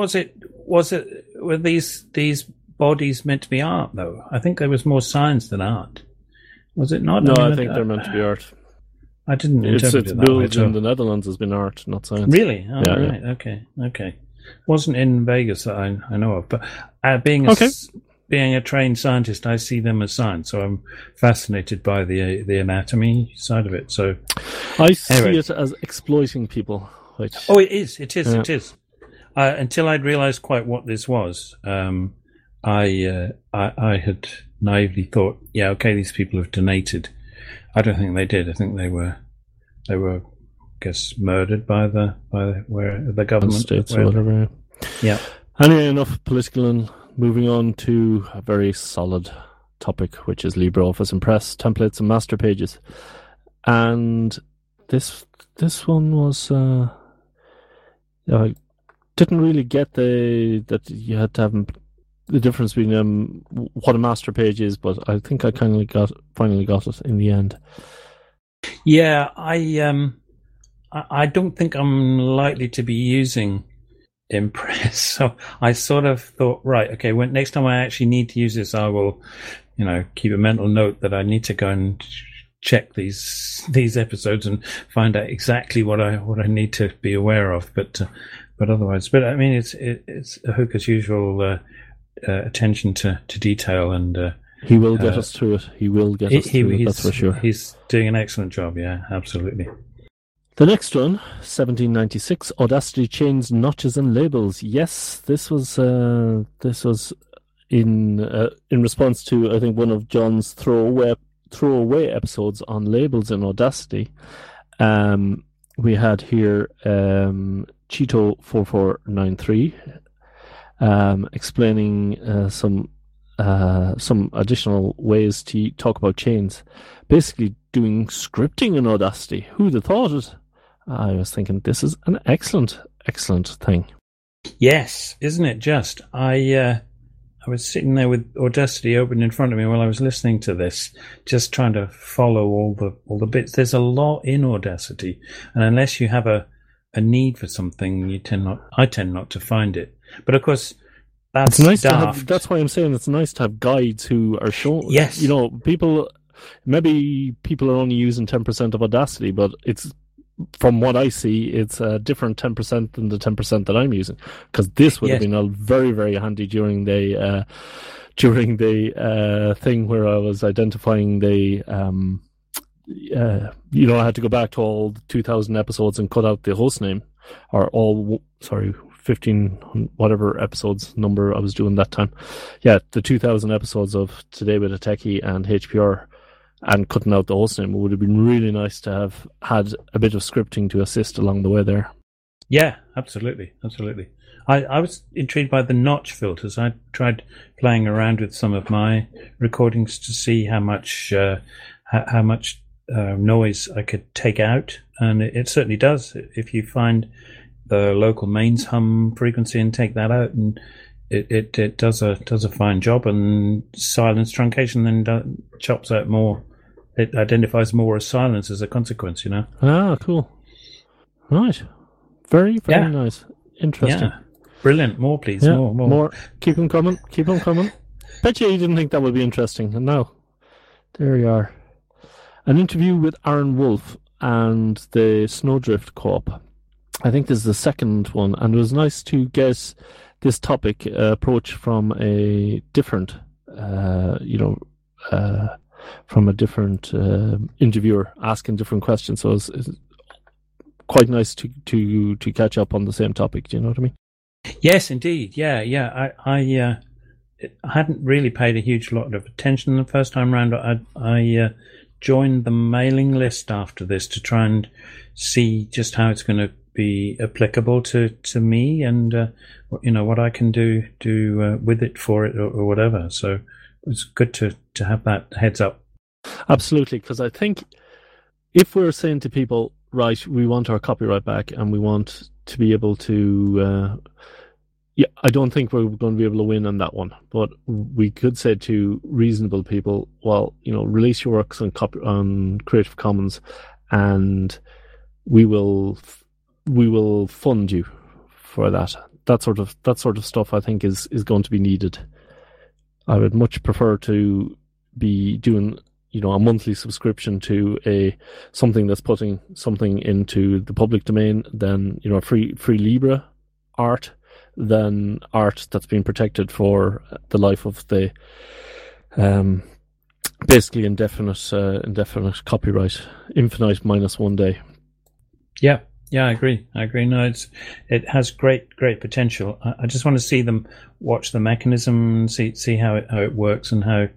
[SPEAKER 4] were these bodies meant to be art though? I think there was more science than art. Was it not?
[SPEAKER 3] No, I think they're meant to be art.
[SPEAKER 4] I didn't interpret
[SPEAKER 3] it's
[SPEAKER 4] it that way.
[SPEAKER 3] built in the Netherlands has been art, not science.
[SPEAKER 4] Really? Oh, yeah, right. Yeah. Okay. Wasn't in Vegas that I know of, but being a trained scientist, I see them as science. So I'm fascinated by the anatomy side of it. So
[SPEAKER 3] I see it as exploiting people.
[SPEAKER 4] It is. Yeah. It is. Until I'd realised quite what this was, I had naively thought, yeah, okay, these people have donated. I don't think they did. I think they were, I guess, murdered by the government,
[SPEAKER 3] states or whatever.
[SPEAKER 4] Yeah.
[SPEAKER 3] Anyway, enough political, and moving on to a very solid topic, which is LibreOffice Impress templates and master pages. And this one was I didn't really get that you had to have the difference between what a master page is, but I think I finally got it in the end.
[SPEAKER 4] Yeah, I don't think I'm likely to be using Impress, so I sort of thought, right, okay, next time I actually need to use this, I will, keep a mental note that I need to go and check these episodes and find out exactly what I need to be aware of. But otherwise, I mean, it's a Hooker's usual attention to detail, and
[SPEAKER 3] he will get us through it. He will get us through it. That's for sure.
[SPEAKER 4] He's doing an excellent job. Yeah, absolutely.
[SPEAKER 3] The next one, 1796, Audacity changed notches and labels. Yes, this was in response to, I think, one of John's throwaway episodes on labels in Audacity. We had here Cheeto4493 explaining some additional ways to talk about chains. Basically doing scripting in Audacity. Who'd have thought it? I was thinking this is an excellent thing.
[SPEAKER 4] Yes, isn't it just? I was sitting there with Audacity open in front of me while I was listening to this, just trying to follow all the bits. There's a lot in Audacity, and unless you have a need for something, I tend not to find it. But of course, that's
[SPEAKER 3] nice
[SPEAKER 4] daft.
[SPEAKER 3] to have. That's why I'm saying it's nice to have guides who are shown.
[SPEAKER 4] Yes,
[SPEAKER 3] maybe people are only using 10% of Audacity, but it's, from what I see, it's a different 10% than the 10% that I'm using, because this would have been very, very handy during the thing where I was identifying the I had to go back to all the 2,000 episodes and cut out the host name, or 15 whatever episodes number I was doing that time. Yeah, the 2,000 episodes of Today with a Techie and HPR, and cutting out the host name. It would have been really nice to have had a bit of scripting to assist along the way there.
[SPEAKER 4] Yeah, absolutely. I was intrigued by the notch filters. I tried playing around with some of my recordings to see how much noise I could take out, and it certainly does. If you find the local mains hum frequency and take that out, and it does a fine job. And silence truncation then chops out more. It identifies more as silence as a consequence.
[SPEAKER 3] Ah, cool. Right. Very, very nice. Interesting.
[SPEAKER 4] Yeah. Brilliant. More, please.
[SPEAKER 3] Yeah,
[SPEAKER 4] more.
[SPEAKER 3] Keep them coming. Bet you didn't think that would be interesting, and now there you are. An interview with Aaron Wolf and the Snowdrift Co-op. I think this is the second one, and it was nice to get this topic approach from a different, from a different interviewer, asking different questions. So quite nice to catch up on the same topic. Do you know what I mean?
[SPEAKER 4] Yes, indeed. Yeah. I hadn't really paid a huge lot of attention the first time round. I joined the mailing list after this to try and see just how it's going to be applicable to me, and what I can do with it for it or whatever. So it's good to have that heads up.
[SPEAKER 3] Absolutely, because I think if we're saying to people, right, we want our copyright back and we want to be able to, I don't think we're going to be able to win on that one. But we could say to reasonable people, well, release your works on Creative Commons, and we will fund you for that. That sort of stuff, I think, is going to be needed. I would much prefer to be doing a monthly subscription to something that's putting something into the public domain than free Libra art, than art that's been protected for the life of the basically indefinite copyright, infinite minus one day.
[SPEAKER 4] Yeah, I agree. No, it has great potential. I just want to see them watch the mechanism, see how it works, and how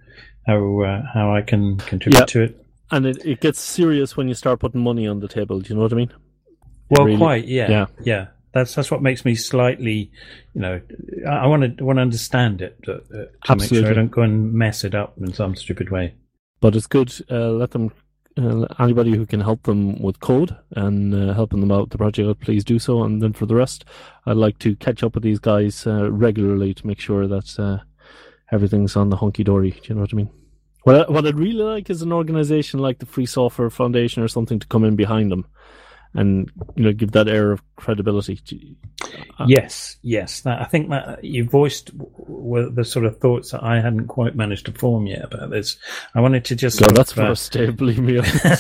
[SPEAKER 4] I can contribute to it.
[SPEAKER 3] And it gets serious when you start putting money on the table. Do you know what I mean?
[SPEAKER 4] Well, really, quite. Yeah. That's what makes me slightly, I want to understand it to make sure I don't go and mess it up in some stupid way.
[SPEAKER 3] But it's good. Let them. Anybody who can help them with code and helping them out with the project, please do so. And then for the rest, I'd like to catch up with these guys regularly to make sure that everything's on the hunky-dory. Do you know what I mean? What I'd really like is an organization like the Free Software Foundation or something to come in behind them and give that air of credibility.
[SPEAKER 4] Yes. I think that you voiced the sort of thoughts that I hadn't quite managed to form yet about this. I wanted to just
[SPEAKER 3] that's first, Dave, believe me.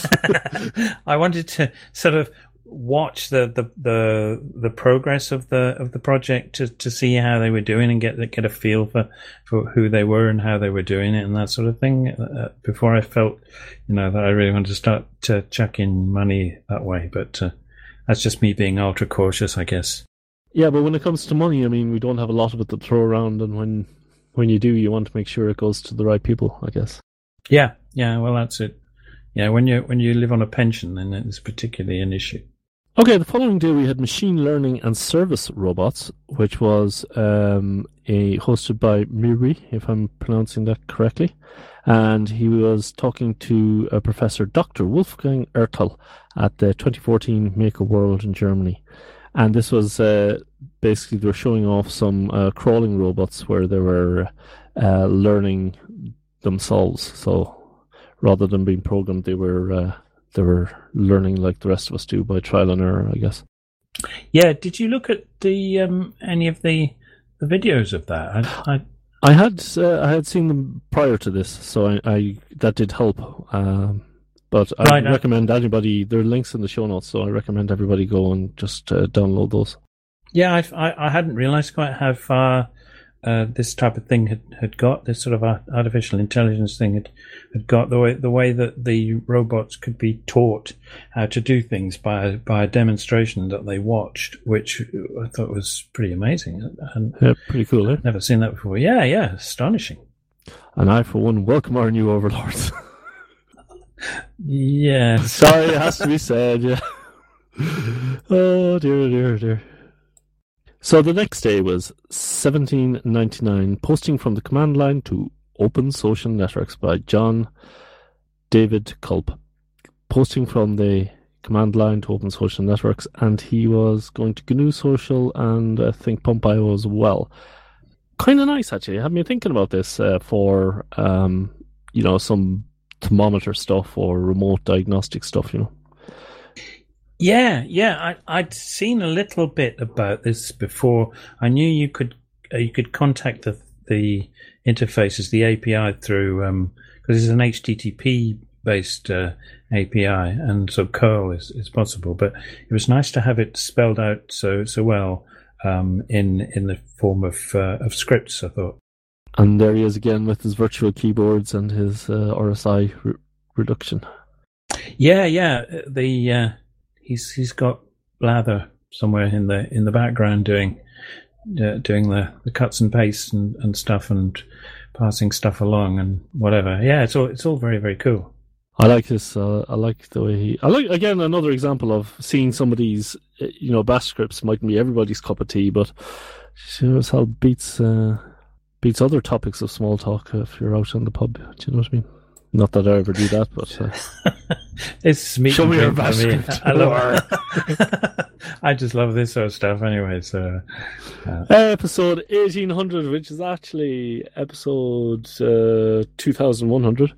[SPEAKER 4] I wanted to sort of watch the progress of the project to see how they were doing and get a feel for who they were and how they were doing it and that sort of thing before I felt that I really wanted to start to chuck in money that way. But that's just me being ultra cautious, I guess.
[SPEAKER 3] Yeah, but when it comes to money, I mean, we don't have a lot of it to throw around, and when you do, you want to make sure it goes to the right people, I guess.
[SPEAKER 4] Yeah, well, that's it. Yeah, when you live on a pension, then it's particularly an issue.
[SPEAKER 3] Okay, the following day we had Machine Learning and Service Robots, which was hosted by Miri, if I'm pronouncing that correctly. And he was talking to Professor Dr. Wolfgang Ertel at the 2014 Make a World in Germany. And this was basically, they were showing off some crawling robots where they were learning themselves. So rather than being programmed, they were learning like the rest of us do by trial and error, I guess.
[SPEAKER 4] Yeah, did you look at the any of the videos of that?
[SPEAKER 3] I had seen them prior to this, so I that did help. But I recommend anybody. There are links in the show notes, so I recommend everybody go and just download those.
[SPEAKER 4] Yeah, I hadn't realised quite how far this type of thing had got. This sort of artificial intelligence thing had got the way that the robots could be taught how to do things by a demonstration that they watched, which I thought was pretty amazing. And
[SPEAKER 3] yeah, pretty cool. Eh?
[SPEAKER 4] Never seen that before. Yeah, astonishing.
[SPEAKER 3] And I, for one, welcome our new overlords.
[SPEAKER 4] Yeah.
[SPEAKER 3] Sorry, it has to be said. Yeah. Oh dear. So the next day was 1799, Posting from the Command Line to Open Social Networks by John David Culp. Posting from the command line to Open Social Networks, and he was going to GNU Social and I think Pump.io as well. Kind of nice, actually. Had me thinking about this for some thermometer stuff or remote diagnostic stuff,
[SPEAKER 4] Yeah, I'd seen a little bit about this before. I knew you could contact the interfaces, the API through because it's an HTTP based API, and so curl is possible. But it was nice to have it spelled out so well in the form of scripts, I thought.
[SPEAKER 3] And there he is again with his virtual keyboards and his RSI reduction.
[SPEAKER 4] Yeah. He's got Blather somewhere in the background doing the cuts and pastes and stuff and passing stuff along and whatever. Yeah, it's all very, very cool.
[SPEAKER 3] I like this. I like the way I like, again, another example of seeing some of these, bash scripts mightn't be everybody's cup of tea, but shows how beats other topics of small talk if you're out on the pub. Do you know what I mean? Not that I ever do that, but
[SPEAKER 4] it's meat
[SPEAKER 3] show
[SPEAKER 4] and
[SPEAKER 3] me your
[SPEAKER 4] drink for
[SPEAKER 3] bash
[SPEAKER 4] me.
[SPEAKER 3] script.
[SPEAKER 4] I love I just love this sort of stuff anyway. So
[SPEAKER 3] episode 1800, which is actually episode 2100.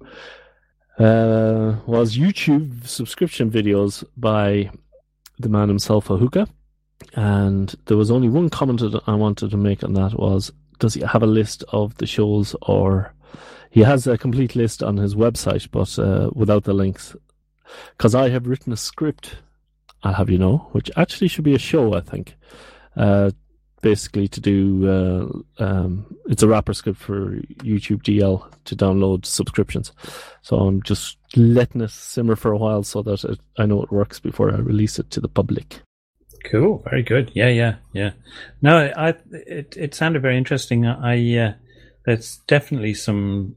[SPEAKER 3] Was YouTube subscription videos by the man himself, Ahuka. And there was only one comment that I wanted to make on that was, does he have a list of the shows? Or he has a complete list on his website, but without the links. Because I have written a script, I'll have you know, which actually should be a show, I think. Basically to do, it's a wrapper script for YouTube DL to download subscriptions. So I'm just letting it simmer for a while so that I know it works before I release it to the public.
[SPEAKER 4] Cool, very good. Yeah. No, it sounded very interesting. There's definitely some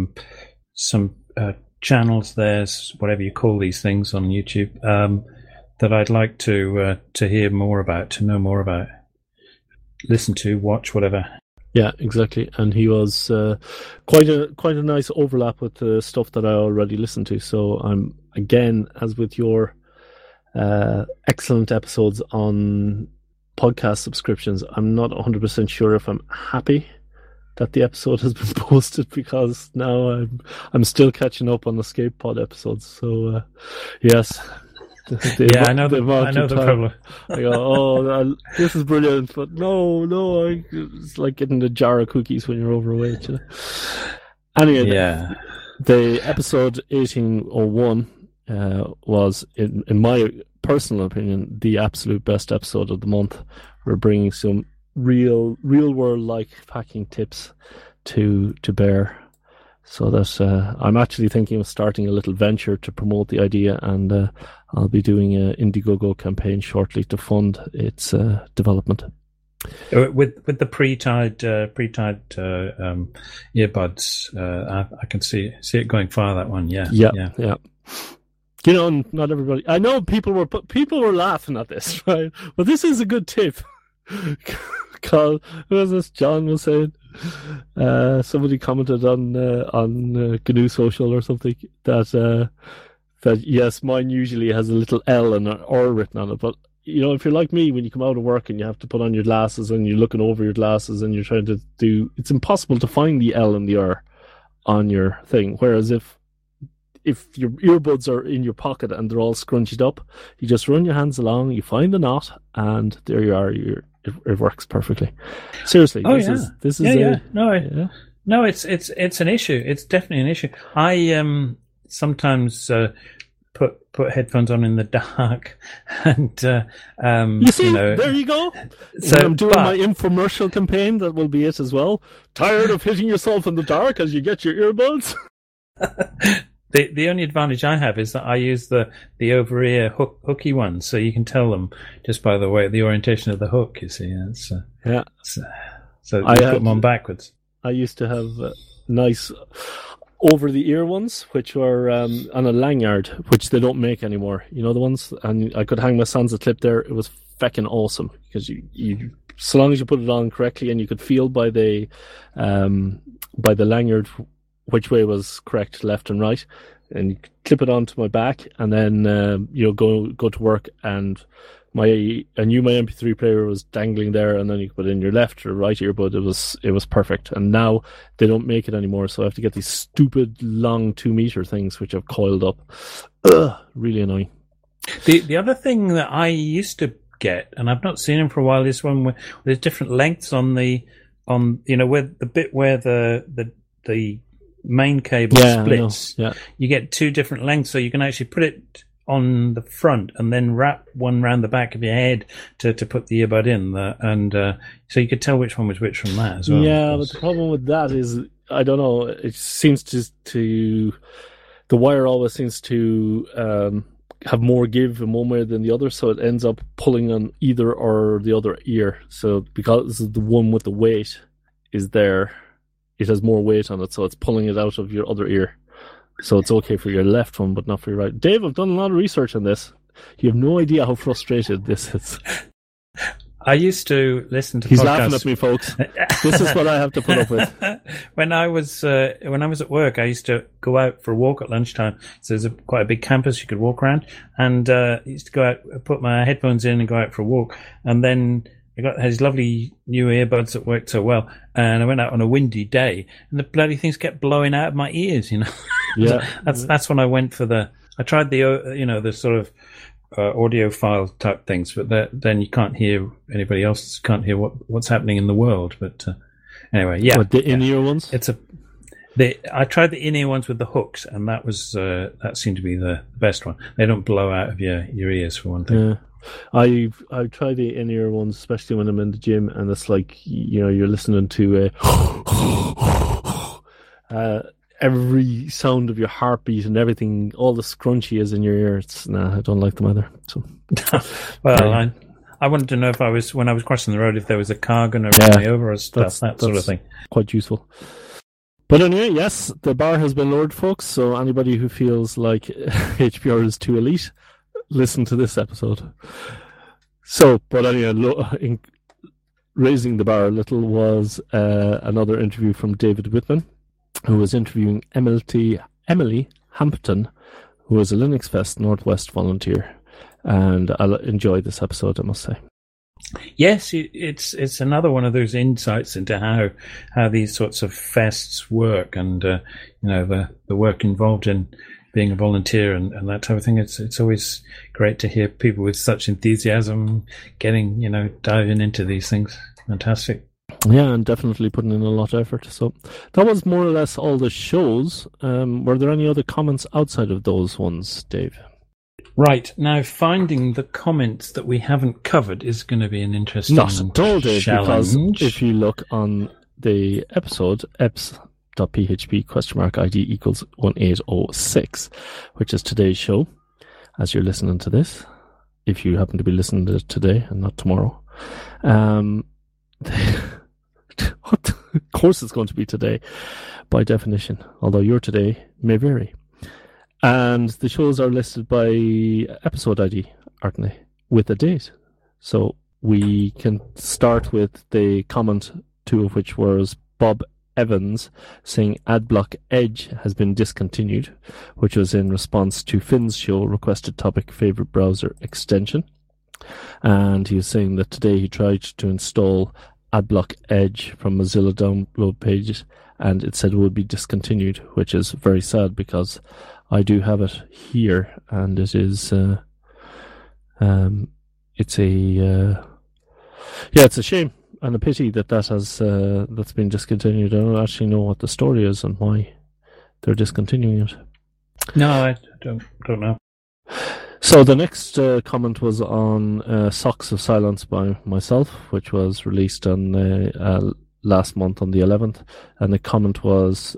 [SPEAKER 4] channels there, whatever you call these things on YouTube, that I'd like to hear more about, to know more about. Listen to, watch, whatever.
[SPEAKER 3] Yeah, exactly. And he was quite a nice overlap with the stuff that I already listened to. So I'm, again, as with your excellent episodes on podcast subscriptions, I'm not 100% sure if I'm happy that the episode has been posted, because now I'm still catching up on Escape Pod episodes. So yes.
[SPEAKER 4] I know the problem.
[SPEAKER 3] I go, this is brilliant, but no, it's like getting a jar of cookies when you're overweight. Anyway, the episode 1801 was, in my personal opinion, the absolute best episode of the month. We're bringing some real world life hacking tips to bear. So that I'm actually thinking of starting a little venture to promote the idea, and I'll be doing an Indiegogo campaign shortly to fund its development.
[SPEAKER 4] With the pre-tied earbuds, I can see it going far. That one, yeah.
[SPEAKER 3] Not everybody. I know people were laughing at this, right? But this is a good tip. Carl, who was this? John was saying. Somebody commented on GNU Social or something that yes, mine usually has a little L and an R written on it. But if you're like me, when you come out of work and you have to put on your glasses and you're looking over your glasses and you're trying to it's impossible to find the L and the R on your thing. Whereas if your earbuds are in your pocket and they're all scrunched up, you just run your hands along, you find the knot, and there you are. It works perfectly. Seriously, this is
[SPEAKER 4] No, it's an issue. It's definitely an issue. I sometimes put headphones on in the dark, and
[SPEAKER 3] you see, there you go. So I'm doing my infomercial campaign. That will be it as well. Tired of hitting yourself in the dark as you get your earbuds?
[SPEAKER 4] The only advantage I have is that I use the over-ear hooky ones, so you can tell them just by the orientation of the hook. You see, so you put them on backwards.
[SPEAKER 3] I used to have nice over-the-ear ones, which were on a lanyard, which they don't make anymore. You know the ones, and I could hang my Sansa clip there. It was feckin' awesome because you so long as you put it on correctly, and you could feel by the lanyard which way was correct, left and right, and you clip it onto my back, and then go to work, and I knew my MP3 player was dangling there, and then you could put in your left or right earbud. It was perfect. And now they don't make it anymore, so I have to get these stupid long 2-meter things which have coiled up. Really annoying.
[SPEAKER 4] The other thing that I used to get, and I've not seen them for a while, is one where there's different lengths on where the bit where the main cable splits. You get 2 different lengths, so you can actually put it on the front and then wrap one round the back of your head to put the earbud in, and so you could tell which one was which from that as well.
[SPEAKER 3] Yeah, but the problem with that is, I don't know, it seems to the wire always seems to have more give in one way than the other, so it ends up pulling on either or the other ear. So because the one with the weight is there, it has more weight on it, so it's pulling it out of your other ear. So it's okay for your left one, but not for your right. Dave, I've done a lot of research on this. You have no idea how frustrated this is.
[SPEAKER 4] I used to listen to
[SPEAKER 3] He's
[SPEAKER 4] podcasts.
[SPEAKER 3] laughing at me, folks. This is what I have to put up with.
[SPEAKER 4] When I was at work, I used to go out for a walk at lunchtime. So there's quite a big campus you could walk around, and I used to go out, put my headphones in, and go out for a walk. And then I had these lovely new earbuds that worked so well. And I went out on a windy day, and the bloody things kept blowing out of my ears.
[SPEAKER 3] Yeah,
[SPEAKER 4] that's when I went for I tried the sort of audiophile type things, but then you can't hear anybody else, can't hear what's happening in the world. But anyway, yeah.
[SPEAKER 3] What, the in-ear ones?
[SPEAKER 4] I tried the in-ear ones with the hooks, and that seemed to be the best one. They don't blow out of your ears, for one thing.
[SPEAKER 3] Yeah. I've tried the in-ear ones, especially when I'm in the gym, and it's like, you're listening to every sound of your heartbeat and everything, all the scrunchy is in your ear. I don't like them either. So,
[SPEAKER 4] well, I wanted to know when I was crossing the road, if there was a car going to run me over or stuff, that sort of thing.
[SPEAKER 3] Quite useful. But anyway, yes, the bar has been lowered, folks. So anybody who feels like HPR is too elite, listen to this episode. So, but anyway, raising the bar a little was another interview from David Whitman, who was interviewing Emily Hampton, who was a Linux Fest Northwest volunteer. And I enjoyed this episode, I must say.
[SPEAKER 4] Yes, it's another one of those insights into how these sorts of fests work, and the work involved in being a volunteer and that type of thing. It's always great to hear people with such enthusiasm diving into these things. Fantastic.
[SPEAKER 3] Yeah, and definitely putting in a lot of effort. So that was more or less all the shows. Were there any other comments outside of those ones, Dave?
[SPEAKER 4] Right, now finding the comments that we haven't covered is going to be an interesting
[SPEAKER 3] Not at all, Dave,
[SPEAKER 4] challenge.
[SPEAKER 3] Because if you look on the episode, eps.php !ID equals 1806, which is today's show, as you're listening to this, if you happen to be listening to it today and not tomorrow. Of course it's going to be today, by definition, although your today may vary. And the shows are listed by episode ID, aren't they? With a date. So we can start with the comment, two of which was Bob Evans saying Adblock Edge has been discontinued, which was in response to Finn's show, requested topic favorite browser extension. And he was saying that today he tried to install Adblock Edge from Mozilla download pages, and it said it would be discontinued, which is very sad because I do have it here, and it is it's a shame and a pity that has that's been discontinued. I don't actually know what the story is and why they're discontinuing it.
[SPEAKER 4] No, I don't know.
[SPEAKER 3] So the next comment was on Socks of Silence by myself, which was released on last month on the 11th, and the comment was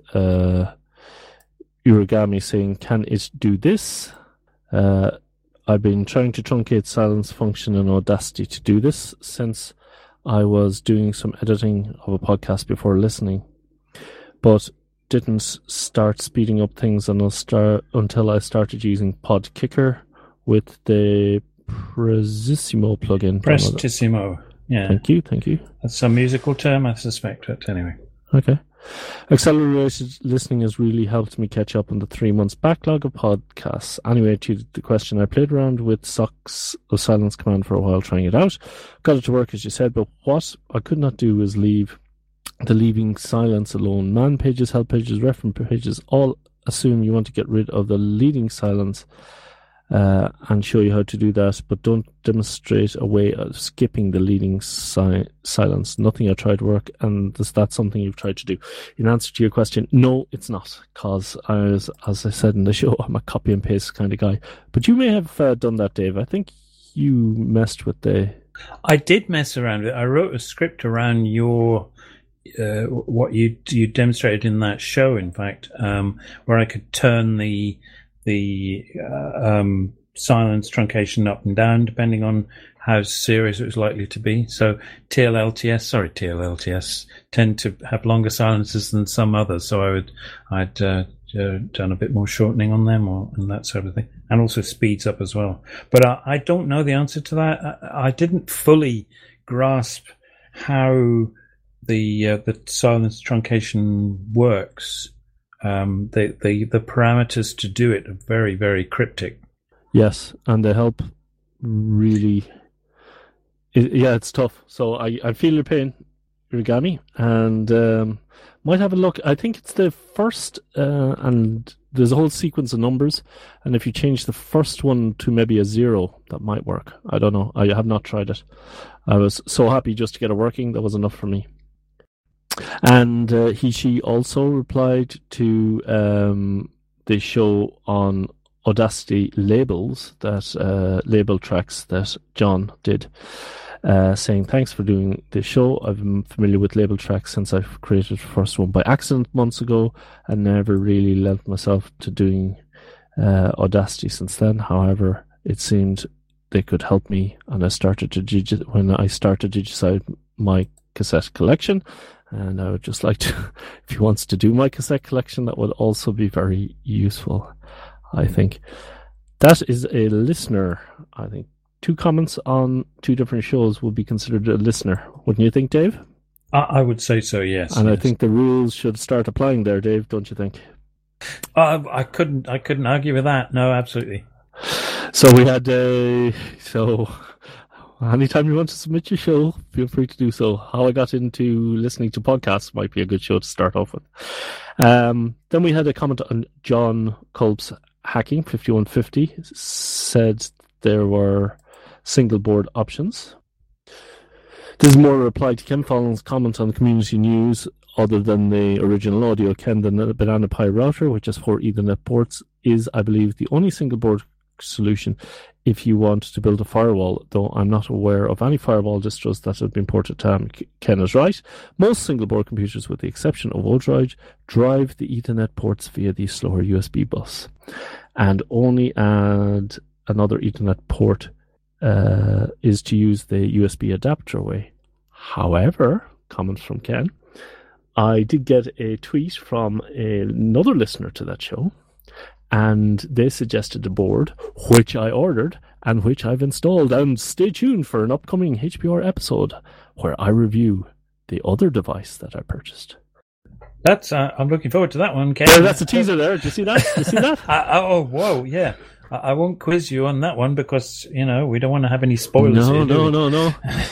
[SPEAKER 3] Uragami saying, "Can it do this? I've been trying to truncate silence function in Audacity to do this since I was doing some editing of a podcast before listening, but didn't start speeding up things until I started using Podkicker with the Prestissimo plugin."
[SPEAKER 4] Prestissimo, yeah.
[SPEAKER 3] Thank you.
[SPEAKER 4] That's a musical term, I suspect, but anyway.
[SPEAKER 3] Okay. Accelerated listening has really helped me catch up on the 3 months backlog of podcasts. Anyway, to the question, I played around with Socks of Silence command for a while trying it out. Got it to work, as you said, but what I could not do is leave the leaving silence alone. Man pages, help pages, reference pages all assume you want to get rid of the leading silence and show you how to do that, but don't demonstrate a way of skipping the leading silence. Nothing I tried work, and is that something you've tried to do? In answer to your question, no, it's not, because as I said in the show, I'm a copy and paste kind of guy. But you may have done that, Dave. I think you messed with I
[SPEAKER 4] did mess around with it. I wrote a script around your what you demonstrated in that show, in fact, where I could turn the silence truncation up and down, depending on how serious it was likely to be. So TLLTS tend to have longer silences than some others. So I'd done a bit more shortening on them and that sort of thing, and also speeds up as well. But I don't know the answer to that. I didn't fully grasp how the silence truncation works. The parameters to do it are very, very cryptic.
[SPEAKER 3] Yes, and they help really. It's tough. So I feel your pain, Origami, and might have a look. I think it's the first, and there's a whole sequence of numbers, and if you change the first one to maybe a 0, that might work. I don't know. I have not tried it. I was so happy just to get it working. That was enough for me. And she also replied to the show on Audacity labels, that label tracks that John did, saying thanks for doing the show. I've been familiar with label tracks since I created the first one by accident months ago, and never really lent myself to doing Audacity since then. However, it seemed they could help me, and when I started to digitize my cassette collection. And I would just like to, if he wants to do my cassette collection, that would also be very useful, I think. That is a listener. I think 2 comments on 2 different shows would be considered a listener. Wouldn't you think, Dave?
[SPEAKER 4] I would say so, yes.
[SPEAKER 3] And
[SPEAKER 4] yes.
[SPEAKER 3] I think the rules should start applying there, Dave, don't you think?
[SPEAKER 4] I couldn't argue with that. No, absolutely.
[SPEAKER 3] So we had anytime you want to submit your show, feel free to do so. How I got into listening to podcasts might be a good show to start off with. Then we had a comment on John Culp's hacking, 5150, said there were single board options. This is more a reply to Ken Fallon's comment on the community news. Other than the original audio, Ken, the Banana Pi router, which has 4 Ethernet ports, is, I believe, the only single board solution if you want to build a firewall, though I'm not aware of any firewall distros that have been ported to ARM. Ken is right. Most single board computers, with the exception of Odroid, drive the Ethernet ports via the slower USB bus, and only add another Ethernet port is to use the USB adapter way. However, comment from Ken, I did get a tweet from another listener to that show, and they suggested a board, which I ordered and which I've installed. And stay tuned for an upcoming HPR episode where I review the other device that I purchased.
[SPEAKER 4] That's I'm looking forward to that one, Ken.
[SPEAKER 3] Yeah, that's a teaser there. Do you see that? Do you see that?
[SPEAKER 4] Oh, whoa, yeah. I won't quiz you on that one because, we don't want to have any spoilers here.
[SPEAKER 3] No.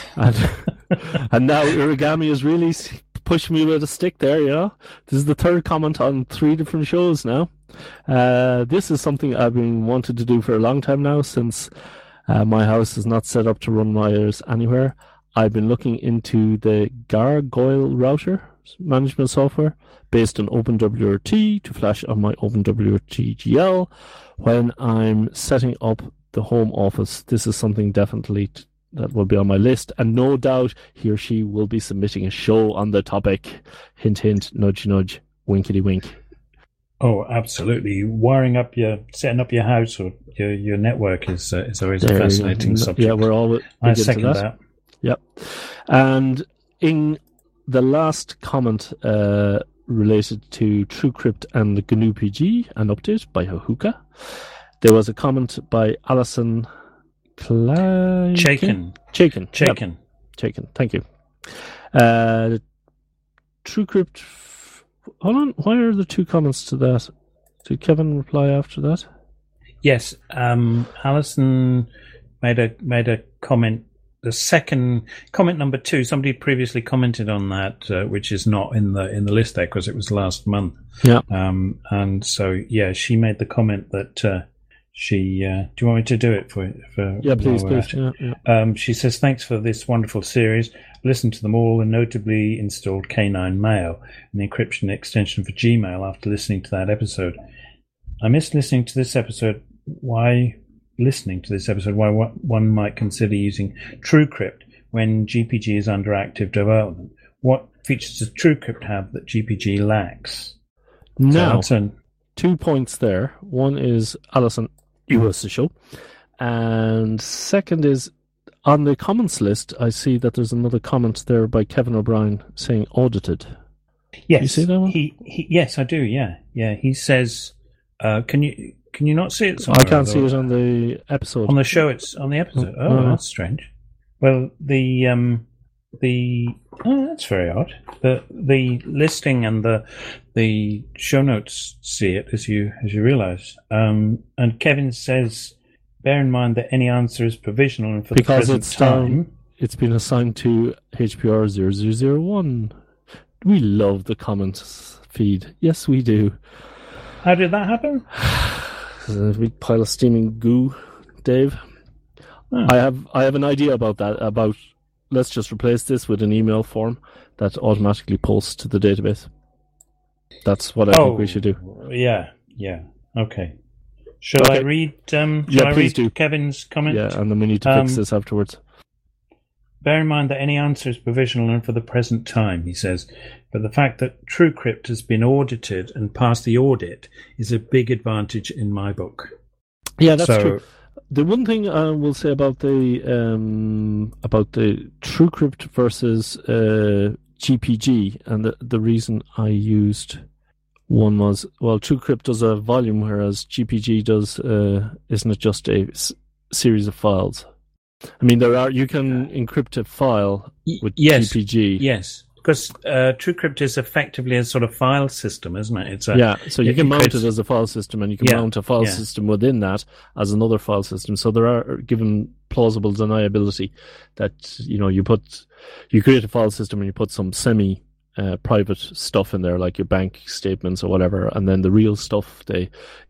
[SPEAKER 3] And now Origami is really pushing me with a stick there, This is the 3rd comment on 3 different shows now. This is something I've been wanting to do for a long time now, since my house is not set up to run wires anywhere. I've been looking into the Gargoyle router management software based on OpenWRT to flash on my OpenWRT GL when I'm setting up the home office. This is something definitely that will be on my list, and no doubt he or she will be submitting a show on the topic. Hint, hint, nudge, nudge, winkety wink.
[SPEAKER 4] Oh, absolutely. Setting up your house or your network is always a fascinating subject.
[SPEAKER 3] Yeah, we're all
[SPEAKER 4] I second that.
[SPEAKER 3] Yep. And in the last comment related to TrueCrypt and the GNU PG, an update by Hahuka, there was a comment by Alison Chaikin. Chaikin. Thank you. TrueCrypt. Hold on. Why are there 2 comments to that? Did Kevin reply after that?
[SPEAKER 4] Yes. Alison made a comment. The second comment, number 2. Somebody previously commented on that, which is not in the list there because it was last month.
[SPEAKER 3] Yeah.
[SPEAKER 4] And so she made the comment that. Do you want me to do it for
[SPEAKER 3] yeah, please. Yeah.
[SPEAKER 4] She says, thanks for this wonderful series. Listened to them all and notably installed K9 Mail, an encryption extension for Gmail after listening to that episode. I missed listening to this episode. Why one might consider using TrueCrypt when GPG is under active development. What features does TrueCrypt have that GPG lacks?
[SPEAKER 3] Now, 2 points there. One is, Alison, you host the show. And second is, on the comments list, I see that there's another comment there by Kevin O'Brien saying audited.
[SPEAKER 4] Yes,
[SPEAKER 3] you see that one?
[SPEAKER 4] Yes, I do. Yeah. He says, "Can you not see it?" Somewhere
[SPEAKER 3] I can't see it on the episode.
[SPEAKER 4] On the show, it's on the episode. That's strange. Well, that's very odd. The listing and the show notes see it as you realise. And Kevin says, bear in mind that any answer is provisional and for
[SPEAKER 3] because
[SPEAKER 4] the present time.
[SPEAKER 3] It's been assigned to HPR 0001. We love the comments feed. Yes, we do.
[SPEAKER 4] How did that happen?
[SPEAKER 3] A big pile of steaming goo, Dave. Oh. I have an idea about that. Let's just replace this with an email form that automatically posts to the database. That's what I think we should do.
[SPEAKER 4] Yeah. Okay. Shall I read?
[SPEAKER 3] Please do.
[SPEAKER 4] Kevin's comment.
[SPEAKER 3] Yeah, and then we need to fix this afterwards.
[SPEAKER 4] Bear in mind that any answer is provisional and for the present time, he says, but the fact that TrueCrypt has been audited and passed the audit is a big advantage in my book.
[SPEAKER 3] Yeah, that's true. The one thing I will say about the TrueCrypt versus GPG, and the reason I used one was, well, TrueCrypt does a volume, whereas GPG does isn't it just a series of files? I mean, you can encrypt a file with GPG.
[SPEAKER 4] Yes, because TrueCrypt is effectively a sort of file system, isn't it?
[SPEAKER 3] So you can mount it as a file system, and you can mount a file system within that as another file system. So there are given plausible deniability that you create a file system and you put some private stuff in there, like your bank statements or whatever, and then the real stuff the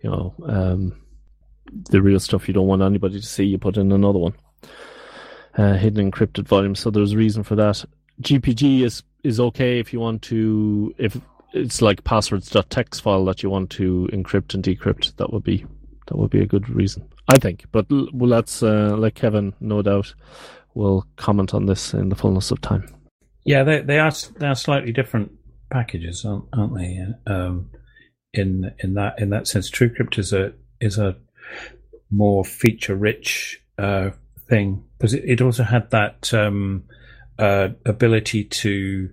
[SPEAKER 3] real stuff you don't want anybody to see, you put in another one. Hidden encrypted volume. So there's a reason for that. GPG is okay if you want to, if it's like passwords.txt file that you want to encrypt and decrypt. That would be a good reason, I think. But let's let Kevin, no doubt, will comment on this in the fullness of time.
[SPEAKER 4] Yeah, they are slightly different packages, aren't they? In that sense, TrueCrypt is a more feature rich thing, because it also had that ability to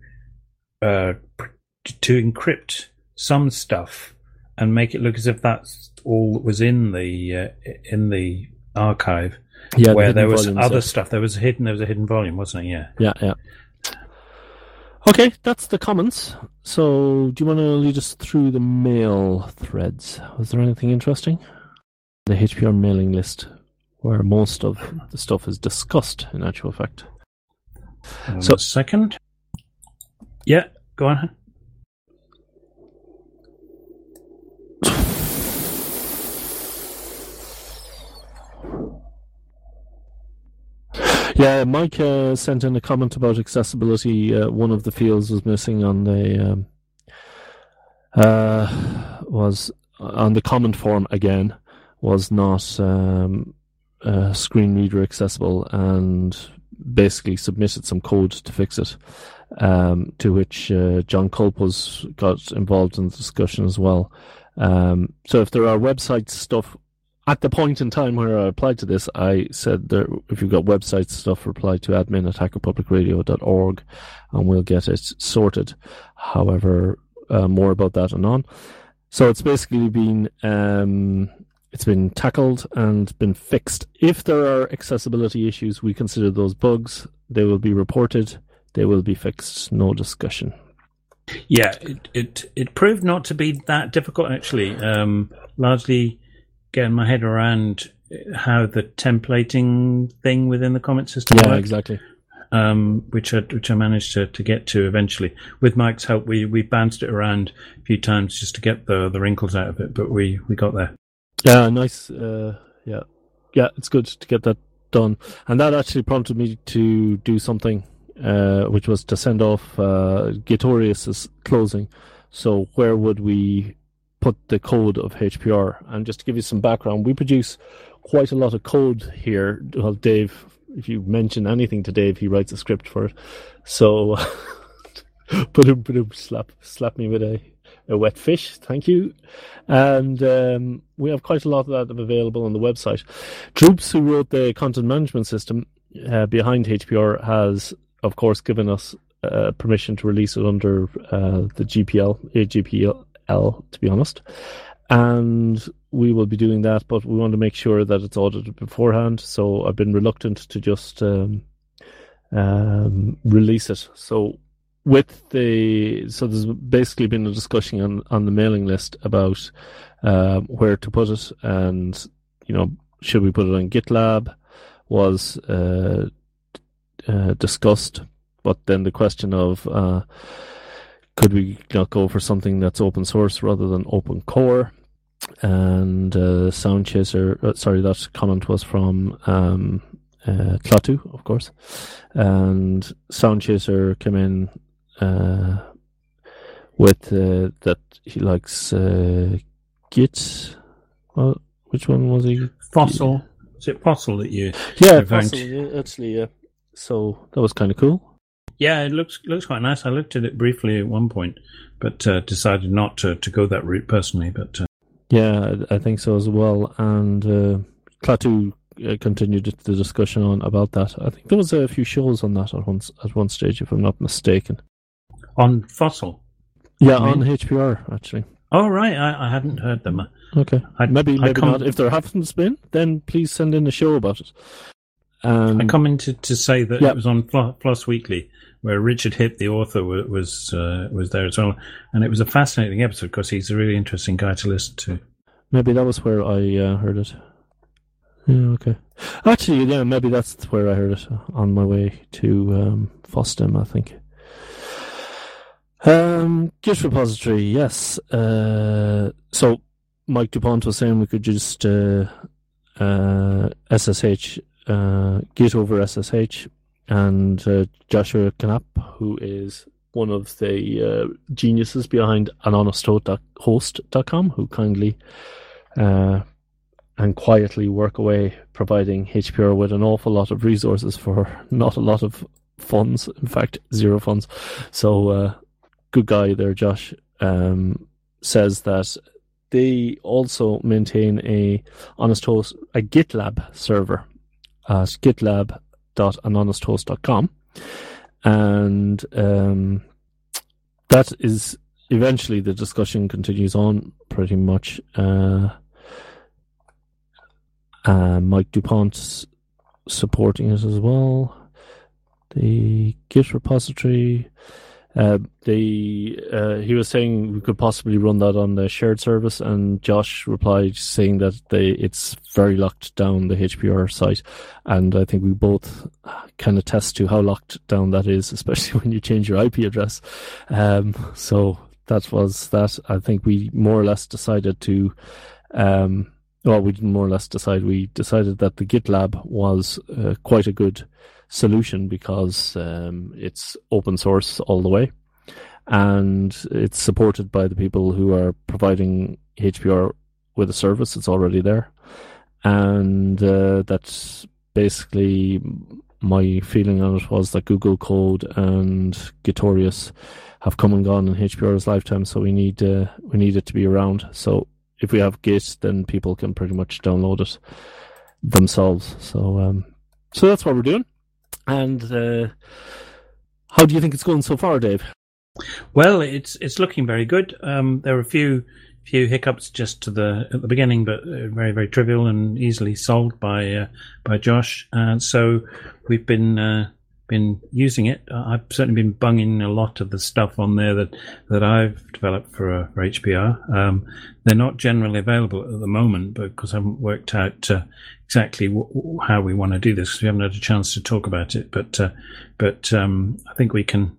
[SPEAKER 4] encrypt some stuff and make it look as if that's all that was in the archive.
[SPEAKER 3] Yeah,
[SPEAKER 4] where there was other stuff. There was a hidden volume, wasn't it?
[SPEAKER 3] Yeah. Okay, that's the comments. So, do you want to lead us through the mail threads? Was there anything interesting? The HPR mailing list, where most of the stuff is discussed, in actual fact.
[SPEAKER 4] So, second. Yeah, go on.
[SPEAKER 3] Yeah, Mike sent in a comment about accessibility. One of the fields was missing on the was on the comment form again, was not screen reader accessible, and basically submitted some code to fix it. To which John Culp got involved in the discussion as well. So if there are website stuff. At the point in time where I applied to this, I said if you've got website stuff, reply to admin@hackerpublicradio.org and we'll get it sorted. However, more about that anon. So it's basically been tackled and been fixed. If there are accessibility issues, we consider those bugs. They will be reported. They will be fixed. No discussion.
[SPEAKER 4] Yeah, it proved not to be that difficult, actually. Largely getting my head around how the templating thing within the comment system worked.
[SPEAKER 3] Exactly.
[SPEAKER 4] Which I managed to get to eventually. With Mike's help, we bounced it around a few times just to get the wrinkles out of it, but we got there.
[SPEAKER 3] Yeah, nice. Yeah, it's good to get that done. And that actually prompted me to do something, which was to send off Gitorius's closing. So where would we put the code of HPR? And just to give you some background, we produce quite a lot of code here. Well, Dave, if you mention anything to Dave, he writes a script for it. So slap me with a a wet fish. Thank you. And we have quite a lot of that available on the website. Droops, who wrote the content management system behind HPR, has, of course, given us permission to release it under the GPL, to be honest. And we will be doing that, but we want to make sure that it's audited beforehand. So I've been reluctant to just release it. So there's basically been a discussion on the mailing list about where to put it, and should we put it on GitLab was discussed, but then the question of could we not go for something that's open source rather than open core? And that comment was from Klaatu, of course, and Soundchaser came in with that he likes Git. Well, which one was he?
[SPEAKER 4] Fossil. Is it Fossil that you?
[SPEAKER 3] Yeah, Fossil. Yeah, actually, yeah. So that was kind of cool.
[SPEAKER 4] Yeah, it looks quite nice. I looked at it briefly at one point, but decided not to go that route personally. But
[SPEAKER 3] yeah, I think so as well. And Klaatu continued the discussion about that. I think there was a few shows on that at one stage, if I'm not mistaken.
[SPEAKER 4] On Fossil?
[SPEAKER 3] Yeah, on HPR, actually.
[SPEAKER 4] Oh, right. I hadn't heard them.
[SPEAKER 3] Okay. Maybe not. If there haven't been, then please send in a show about it.
[SPEAKER 4] I commented to say that it was on Plus Weekly, where Richard Hipp, the author, was there as well. And it was a fascinating episode because he's a really interesting guy to listen to.
[SPEAKER 3] Maybe that was where I heard it. Yeah, okay. Actually, yeah, maybe that's where I heard it, on my way to FOSDEM, I think. Git repository, yes. So Mike DuPont was saying we could just SSH, Git over SSH, and Joshua Knapp, who is one of the geniuses behind anhonesthost.com, who kindly and quietly work away providing HPR with an awful lot of resources for not a lot of funds, in fact, zero funds. So good guy there, Josh, says that they also maintain a GitLab server at gitlab.anhonesthost.com, and that is eventually the discussion continues on pretty much. Mike DuPont's supporting it as well. The Git repository, he was saying we could possibly run that on the shared service, and Josh replied saying that it's very locked down, the HPR site, and I think we both can attest to how locked down that is, especially when you change your IP address. So that was that. I think we more or less decided to. We didn't more or less decide. We decided that the GitLab was quite a good solution because it's open source all the way, and it's supported by the people who are providing HPR with a service. It's already there, and that's basically my feeling on it. Was that Google Code and Gitorious have come and gone in HPR's lifetime, so we need it to be around. So if we have Git, then people can pretty much download it themselves. So that's what we're doing. And how do you think it's going so far, Dave?
[SPEAKER 4] Well, it's looking very good. There were a few hiccups just at the beginning, but very, very trivial and easily solved by Josh. So we've been using it. I've certainly been bunging a lot of the stuff on there that I've developed for HPR. They're not generally available at the moment because I haven't worked out exactly how we want to do this, because we haven't had a chance to talk about it. But I think we can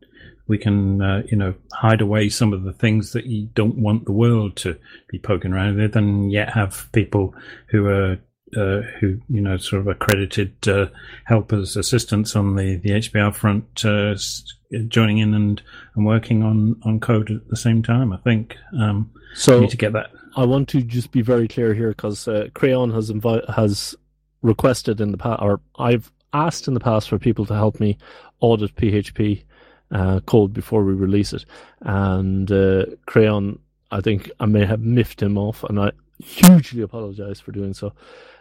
[SPEAKER 4] hide away some of the things that you don't want the world to be poking around with, and yet have people who are sort of accredited helpers, assistants on the HPR front, joining in and working on code at the same time. I think
[SPEAKER 3] so.
[SPEAKER 4] We need to get that.
[SPEAKER 3] I want to just be very clear here, because Crayon has requested in the past, or I've asked in the past for people to help me audit PHP code before we release it, and Crayon I think I may have miffed him off, and I hugely apologise for doing so.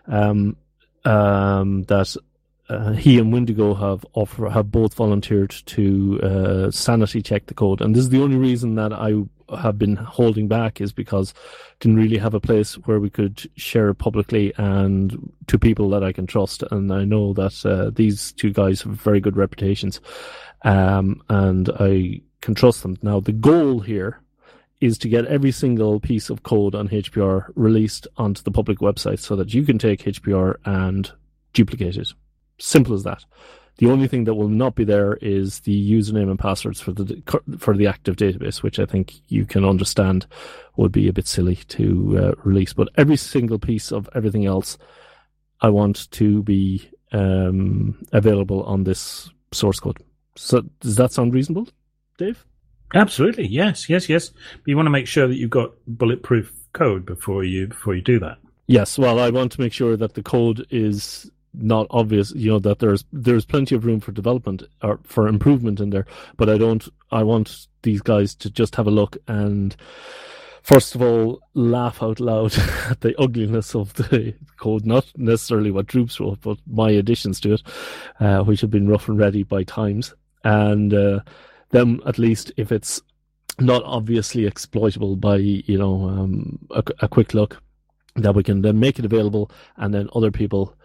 [SPEAKER 3] That he and Wendigo have both volunteered to sanity check the code, and this is the only reason that I have been holding back, is because I didn't really have a place where we could share it publicly and to people that I can trust. And I know that these two guys have very good reputations, and I can trust them. Now, the goal here is to get every single piece of code on HPR released onto the public website so that you can take HPR and duplicate it. Simple as that. The only thing that will not be there is the username and passwords for the active database, which I think you can understand would be a bit silly to release. But every single piece of everything else I want to be available on this source code. So does that sound reasonable, Dave?
[SPEAKER 4] Absolutely, yes. But you want to make sure that you've got bulletproof code before you do that.
[SPEAKER 3] Yes, well, I want to make sure that the code is not obvious, that there's plenty of room for development or for improvement in there, but I want these guys to just have a look and first of all laugh out loud at the ugliness of the code, not necessarily what Droops wrote, but my additions to it, which have been rough and ready by times, and then at least if it's not obviously exploitable by a quick look, that we can then make it available, and then other people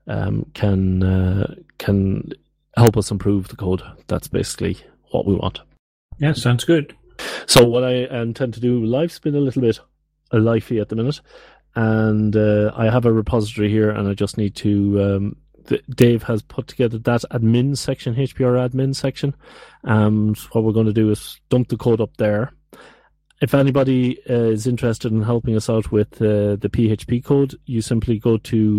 [SPEAKER 3] can help us improve the code. That's basically what we want.
[SPEAKER 4] Yeah, sounds good.
[SPEAKER 3] So what I intend to do, life's been a little bit lifey at the minute, and I have a repository here, and I just need to. Dave has put together that admin section, HPR admin section, and what we're going to do is dump the code up there. If anybody is interested in helping us out with the PHP code, you simply go to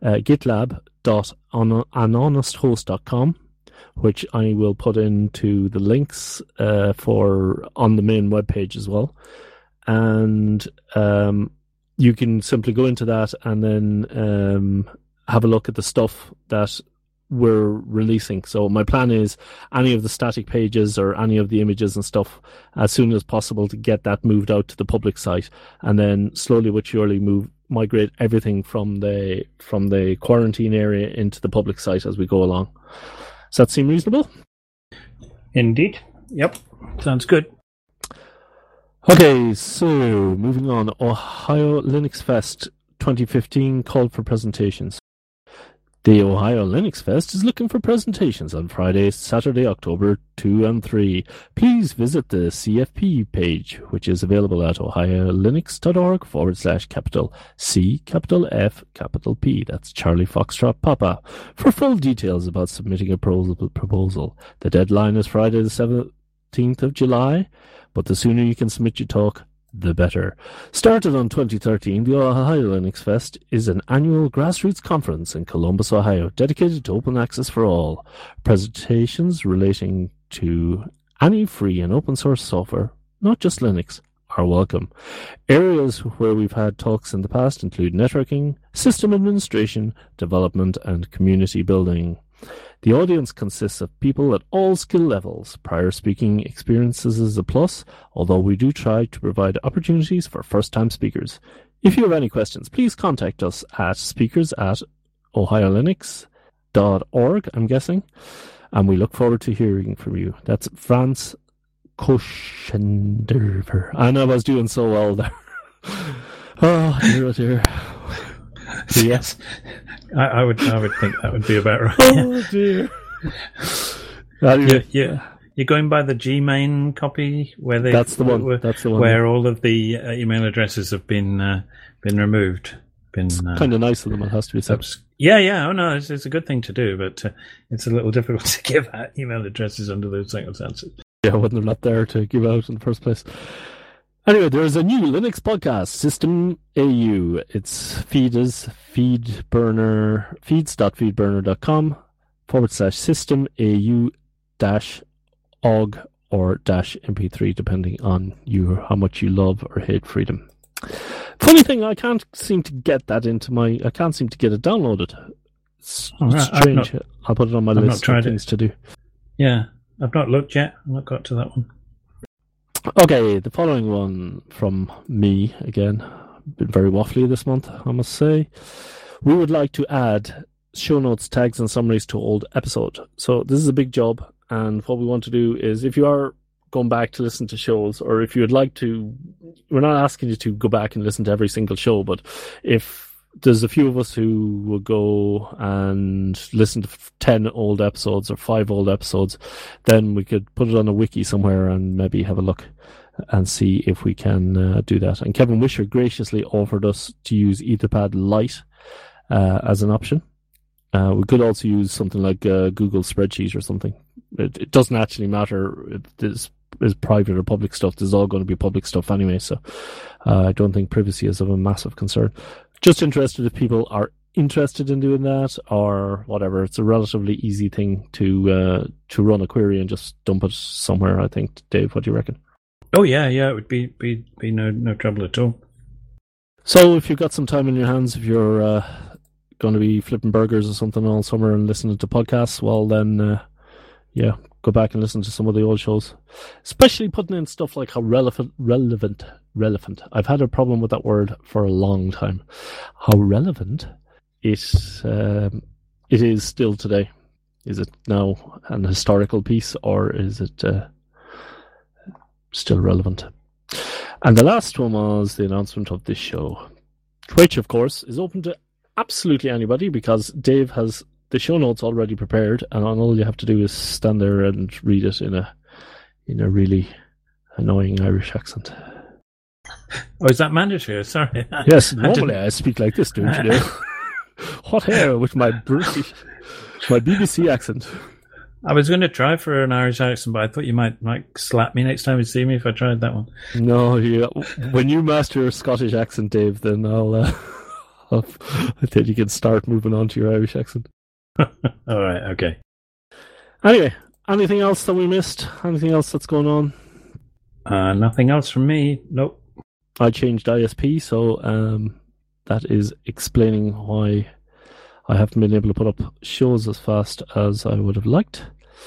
[SPEAKER 3] gitlab.anhonesthost.com, which I will put into the links for on the main webpage as well. And you can simply go into that and then have a look at the stuff that we're releasing. So my plan is any of the static pages or any of the images and stuff as soon as possible to get that moved out to the public site, and then slowly but surely migrate everything from the quarantine area into the public site as we go along. Does that seem reasonable?
[SPEAKER 4] Indeed. Yep. Sounds good.
[SPEAKER 3] Okay, so moving on. Ohio Linux Fest 2015 called for presentations. The Ohio Linux Fest is looking for presentations on Friday, Saturday, October 2 and 3. Please visit the CFP page, which is available at ohiolinux.org/capital C, capital F, capital P. That's Charlie Foxtrot Papa. For full details about submitting a proposal. The deadline is Friday the 17th of July, but the sooner you can submit your talk, the better. Started on 2013, the Ohio Linux Fest is an annual grassroots conference in Columbus, Ohio, dedicated to open access for all. Presentations relating to any free and open source software, not just Linux, are welcome. Areas where we've had talks in the past include networking, system administration, development, and community building. The audience consists of people at all skill levels. Prior speaking experiences is a plus, although we do try to provide opportunities for first-time speakers. If you have any questions, please contact us at speakers@ohiolinux.org, I'm guessing, and we look forward to hearing from you. That's Franz Koschenderver. And I was doing so well there. Oh, dear.
[SPEAKER 4] Yes, I would think that would be about right.
[SPEAKER 3] Oh dear.
[SPEAKER 4] You're going by the Gmain copy where they.
[SPEAKER 3] That's the one. That's the one.
[SPEAKER 4] Where all of the email addresses have been removed.
[SPEAKER 3] Kind of nice of them, it has to be said.
[SPEAKER 4] Yeah. Oh no, it's a good thing to do, but it's a little difficult to give out email addresses under those circumstances.
[SPEAKER 3] Yeah, wasn't there there to give out in the first place? Anyway, there's a new Linux podcast, System AU. Its feed is feeds.feedburner.com/system AU-OGG or -MP3, depending on how much you love or hate freedom. Funny thing, I can't seem to get that I can't seem to get it downloaded. It's strange. I'll put it on my list of things to do.
[SPEAKER 4] Yeah, I've not looked yet. I've not got to that one.
[SPEAKER 3] Okay, the following one from me again. Been very waffly this month, I must say. We would like to add show notes, tags, and summaries to old episode. So this is a big job, and what we want to do is, if you are going back to listen to shows, or if you would like to, we're not asking you to go back and listen to every single show, but if there's a few of us who will go and listen to 10 old episodes or 5 old episodes, then we could put it on a wiki somewhere and maybe have a look and see if we can do that. And Kevin Wisher graciously offered us to use Etherpad Lite as an option. We could also use something like Google Spreadsheet or something. It doesn't actually matter if this is private or public stuff. This is all going to be public stuff anyway, so I don't think privacy is of a massive concern. Just interested if people are interested in doing that or whatever. It's a relatively easy thing to run a query and just dump it somewhere, I think. Dave, what do you reckon?
[SPEAKER 4] Oh, yeah, it would be no trouble at all.
[SPEAKER 3] So if you've got some time in your hands, if you're going to be flipping burgers or something all summer and listening to podcasts, well then, go back and listen to some of the old shows. Especially putting in stuff like how relevant. I've had a problem with that word for a long time. How relevant it is still today. Is it now an historical piece, or is it still relevant? And the last one was the announcement of this show, which of course is open to absolutely anybody, because Dave has the show notes already prepared, and all you have to do is stand there and read it in a really annoying Irish accent.
[SPEAKER 4] Oh, is that mandatory? Sorry.
[SPEAKER 3] Yes, normally I speak like this, don't you know? Hot hair with my BBC accent.
[SPEAKER 4] I was going to try for an Irish accent, but I thought you might slap me next time you see me if I tried that one.
[SPEAKER 3] No, when you master your Scottish accent, Dave, then then you can start moving on to your Irish accent.
[SPEAKER 4] All right, okay.
[SPEAKER 3] Anyway, anything else that we missed? Anything else that's going on?
[SPEAKER 4] Nothing else from me. Nope.
[SPEAKER 3] I changed ISP, so that is explaining why I haven't been able to put up shows as fast as I would have liked.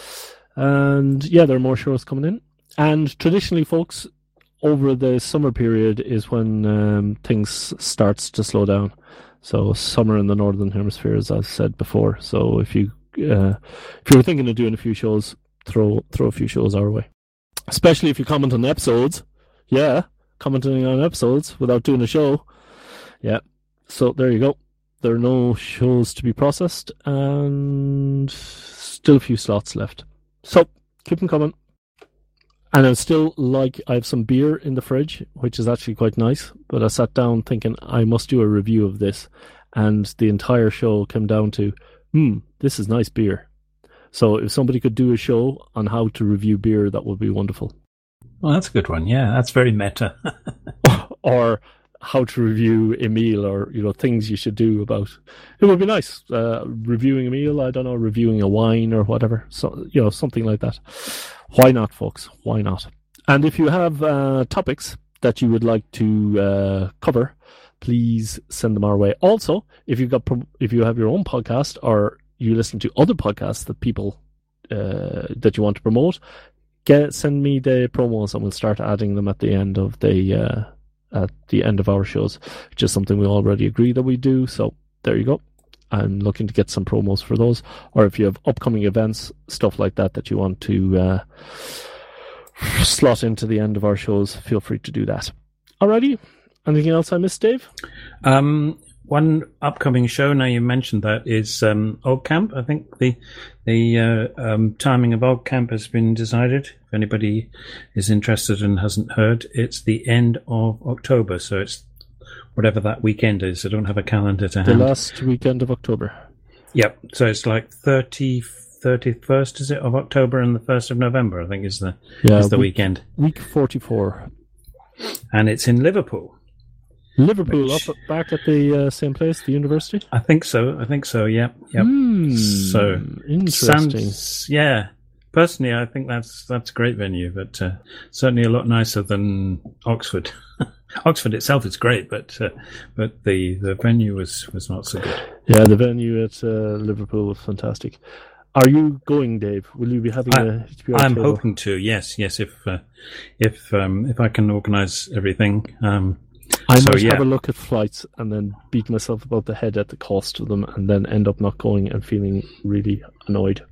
[SPEAKER 3] And yeah, there are more shows coming in. And traditionally, folks, over the summer period is when things starts to slow down. So summer in the Northern Hemisphere, as I've said before. So if you were thinking of doing a few shows, throw a few shows our way. Especially if you comment on episodes. Yeah, commenting on episodes without doing a show. Yeah, so there you go. There are no shows to be processed, and still a few slots left. So keep them coming. And I have some beer in the fridge, which is actually quite nice. But I sat down thinking I must do a review of this, and the entire show came down to, this is nice beer. So if somebody could do a show on how to review beer, that would be wonderful.
[SPEAKER 4] Well, that's a good one. Yeah, that's very meta.
[SPEAKER 3] Or how to review a meal, or things you should do about. It would be nice reviewing a meal. I don't know, reviewing a wine or whatever. So something like that. Why not, folks? Why not? And if you have topics that you would like to cover, please send them our way. Also, if you have your own podcast, or you listen to other podcasts that people that you want to promote, send me the promos, and we'll start adding them at the end of our shows, which is something we already agree that we do. So there you go. I'm looking to get some promos for those. Or if you have upcoming events, stuff like that you want to slot into the end of our shows, feel free to do that. Alrighty. Anything else I missed, Dave?
[SPEAKER 4] One upcoming show, now you mentioned that, is Old Camp. I think the timing of Old Camp has been decided. If anybody is interested and hasn't heard, it's the end of October, so it's whatever that weekend is. I don't have a calendar to hand.
[SPEAKER 3] The last weekend of October.
[SPEAKER 4] Yep, so it's like 31st, is it, of October, and the 1st of November, I think, is the weekend.
[SPEAKER 3] Week 44.
[SPEAKER 4] And it's in Liverpool.
[SPEAKER 3] Liverpool, back at the same place, the university?
[SPEAKER 4] I think so, yep. So
[SPEAKER 3] interesting.
[SPEAKER 4] Personally, I think that's a great venue, but certainly a lot nicer than Oxford. Oxford itself is great, but the venue was not so good.
[SPEAKER 3] Yeah, the venue at Liverpool was fantastic. Are you going, Dave? Will you be having a HPR?
[SPEAKER 4] I'm
[SPEAKER 3] tour?
[SPEAKER 4] hoping to. Yes. If I can organise everything.
[SPEAKER 3] I might have a look at flights and then beat myself about the head at the cost of them, and then end up not going and feeling really annoyed.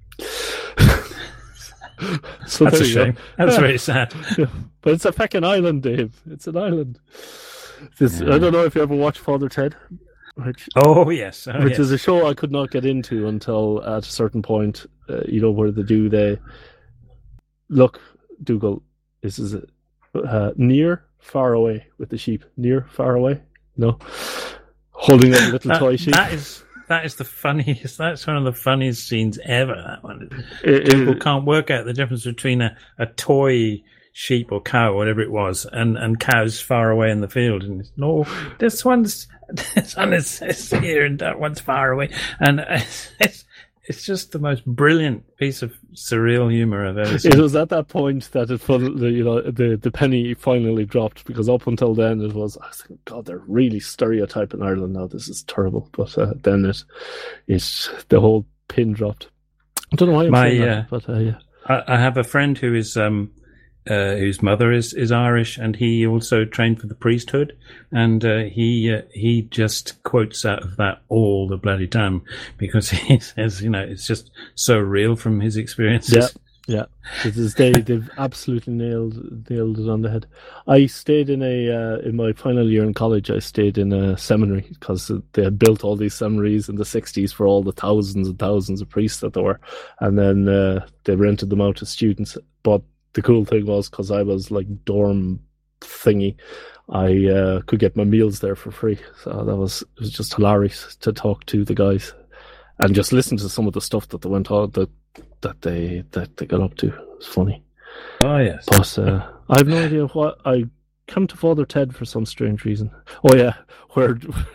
[SPEAKER 3] So
[SPEAKER 4] that's a shame. That's very sad.
[SPEAKER 3] Yeah. But it's a fucking island, Dave. It's an island. I don't know if you ever watched Father Ted. Which is a show I could not get into until at a certain point, where they do look, Dougal, this is near, far away with the sheep. Near, far away? No. Holding up a little toy sheep.
[SPEAKER 4] That is the funniest, that's one of the funniest scenes ever, that one. People can't work out the difference between a toy sheep or cow, whatever it was, and cows far away in the field. And no, this one's here and that one's far away. And it's just the most brilliant piece of surreal humor I've ever seen.
[SPEAKER 3] It was at that point that the penny finally dropped, because up until then I was thinking, God, they're really stereotyping Ireland now. This is terrible. But then it's the whole pin dropped. I don't know why I'm saying that, but yeah.
[SPEAKER 4] I have a friend who is whose mother is Irish, and he also trained for the priesthood, and he just quotes out of that all the bloody time, because he says, it's just so real from his experiences.
[SPEAKER 3] Yeah. They've absolutely nailed it on the head. I stayed in my final year in college. I stayed in a seminary because they had built all these seminaries in the 60s for all the thousands and thousands of priests that there were, and then they rented them out to students. But the cool thing was, because I was like dorm thingy, I could get my meals there for free. So it was just hilarious to talk to the guys and just listen to some of the stuff that they went on that they got up to. It was funny.
[SPEAKER 4] Oh yes.
[SPEAKER 3] But I have no idea what I come to Father Ted for some strange reason. Oh yeah, where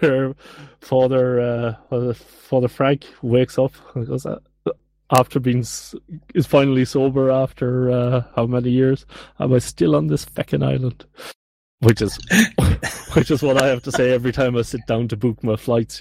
[SPEAKER 3] Father Frank wakes up and goes, after is finally sober after how many years? Am I still on this feckin' island? Which is what I have to say every time I sit down to book my flights.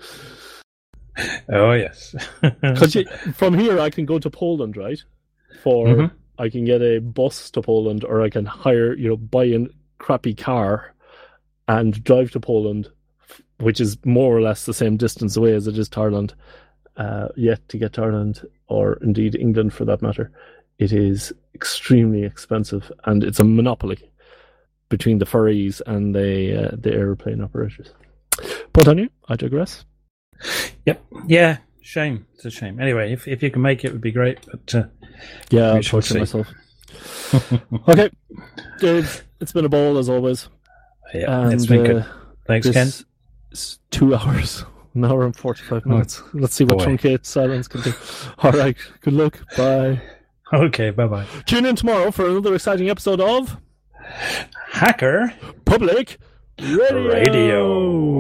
[SPEAKER 4] Oh yes.
[SPEAKER 3] Because from here I can go to Poland, right? I can get a bus to Poland, or I can hire, buy a crappy car and drive to Poland, which is more or less the same distance away as it is to Ireland. Yet to get to Ireland, or indeed England for that matter, it is extremely expensive, and it's a monopoly between the ferries and the airplane operators. But anyway, I digress.
[SPEAKER 4] Yep. Yeah. Shame. It's a shame. Anyway, if you can make it, would be great. But
[SPEAKER 3] yeah, I'll torture myself. Okay, Dave, it's been a ball as always.
[SPEAKER 4] Yeah, and it's been good. Thanks, Ken.
[SPEAKER 3] It's 2 hours. An hour and 45 minutes. Let's see what truncated silence can do. All right. Good luck. Bye.
[SPEAKER 4] Okay. Bye-bye.
[SPEAKER 3] Tune in tomorrow for another exciting episode of
[SPEAKER 4] Hacker
[SPEAKER 3] Public Radio.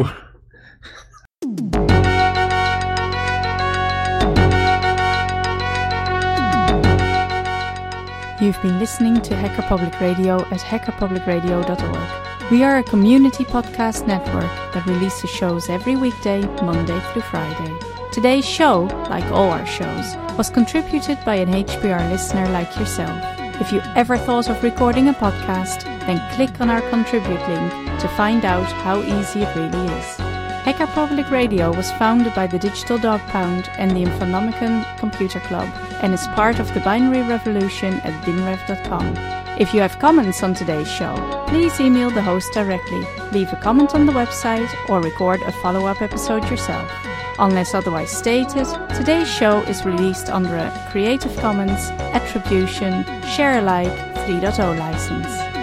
[SPEAKER 2] You've been listening to Hacker Public Radio at hackerpublicradio.org. We are a community podcast network that releases shows every weekday, Monday through Friday. Today's show, like all our shows, was contributed by an HPR listener like yourself. If you ever thought of recording a podcast, then click on our contribute link to find out how easy it really is. Hacker Public Radio was founded by the Digital Dog Pound and the Infonomicon Computer Club, and is part of the binary revolution at binrev.com. If you have comments on today's show, please email the host directly, leave a comment on the website, or record a follow-up episode yourself. Unless otherwise stated, today's show is released under a Creative Commons Attribution Share Alike 3.0 license.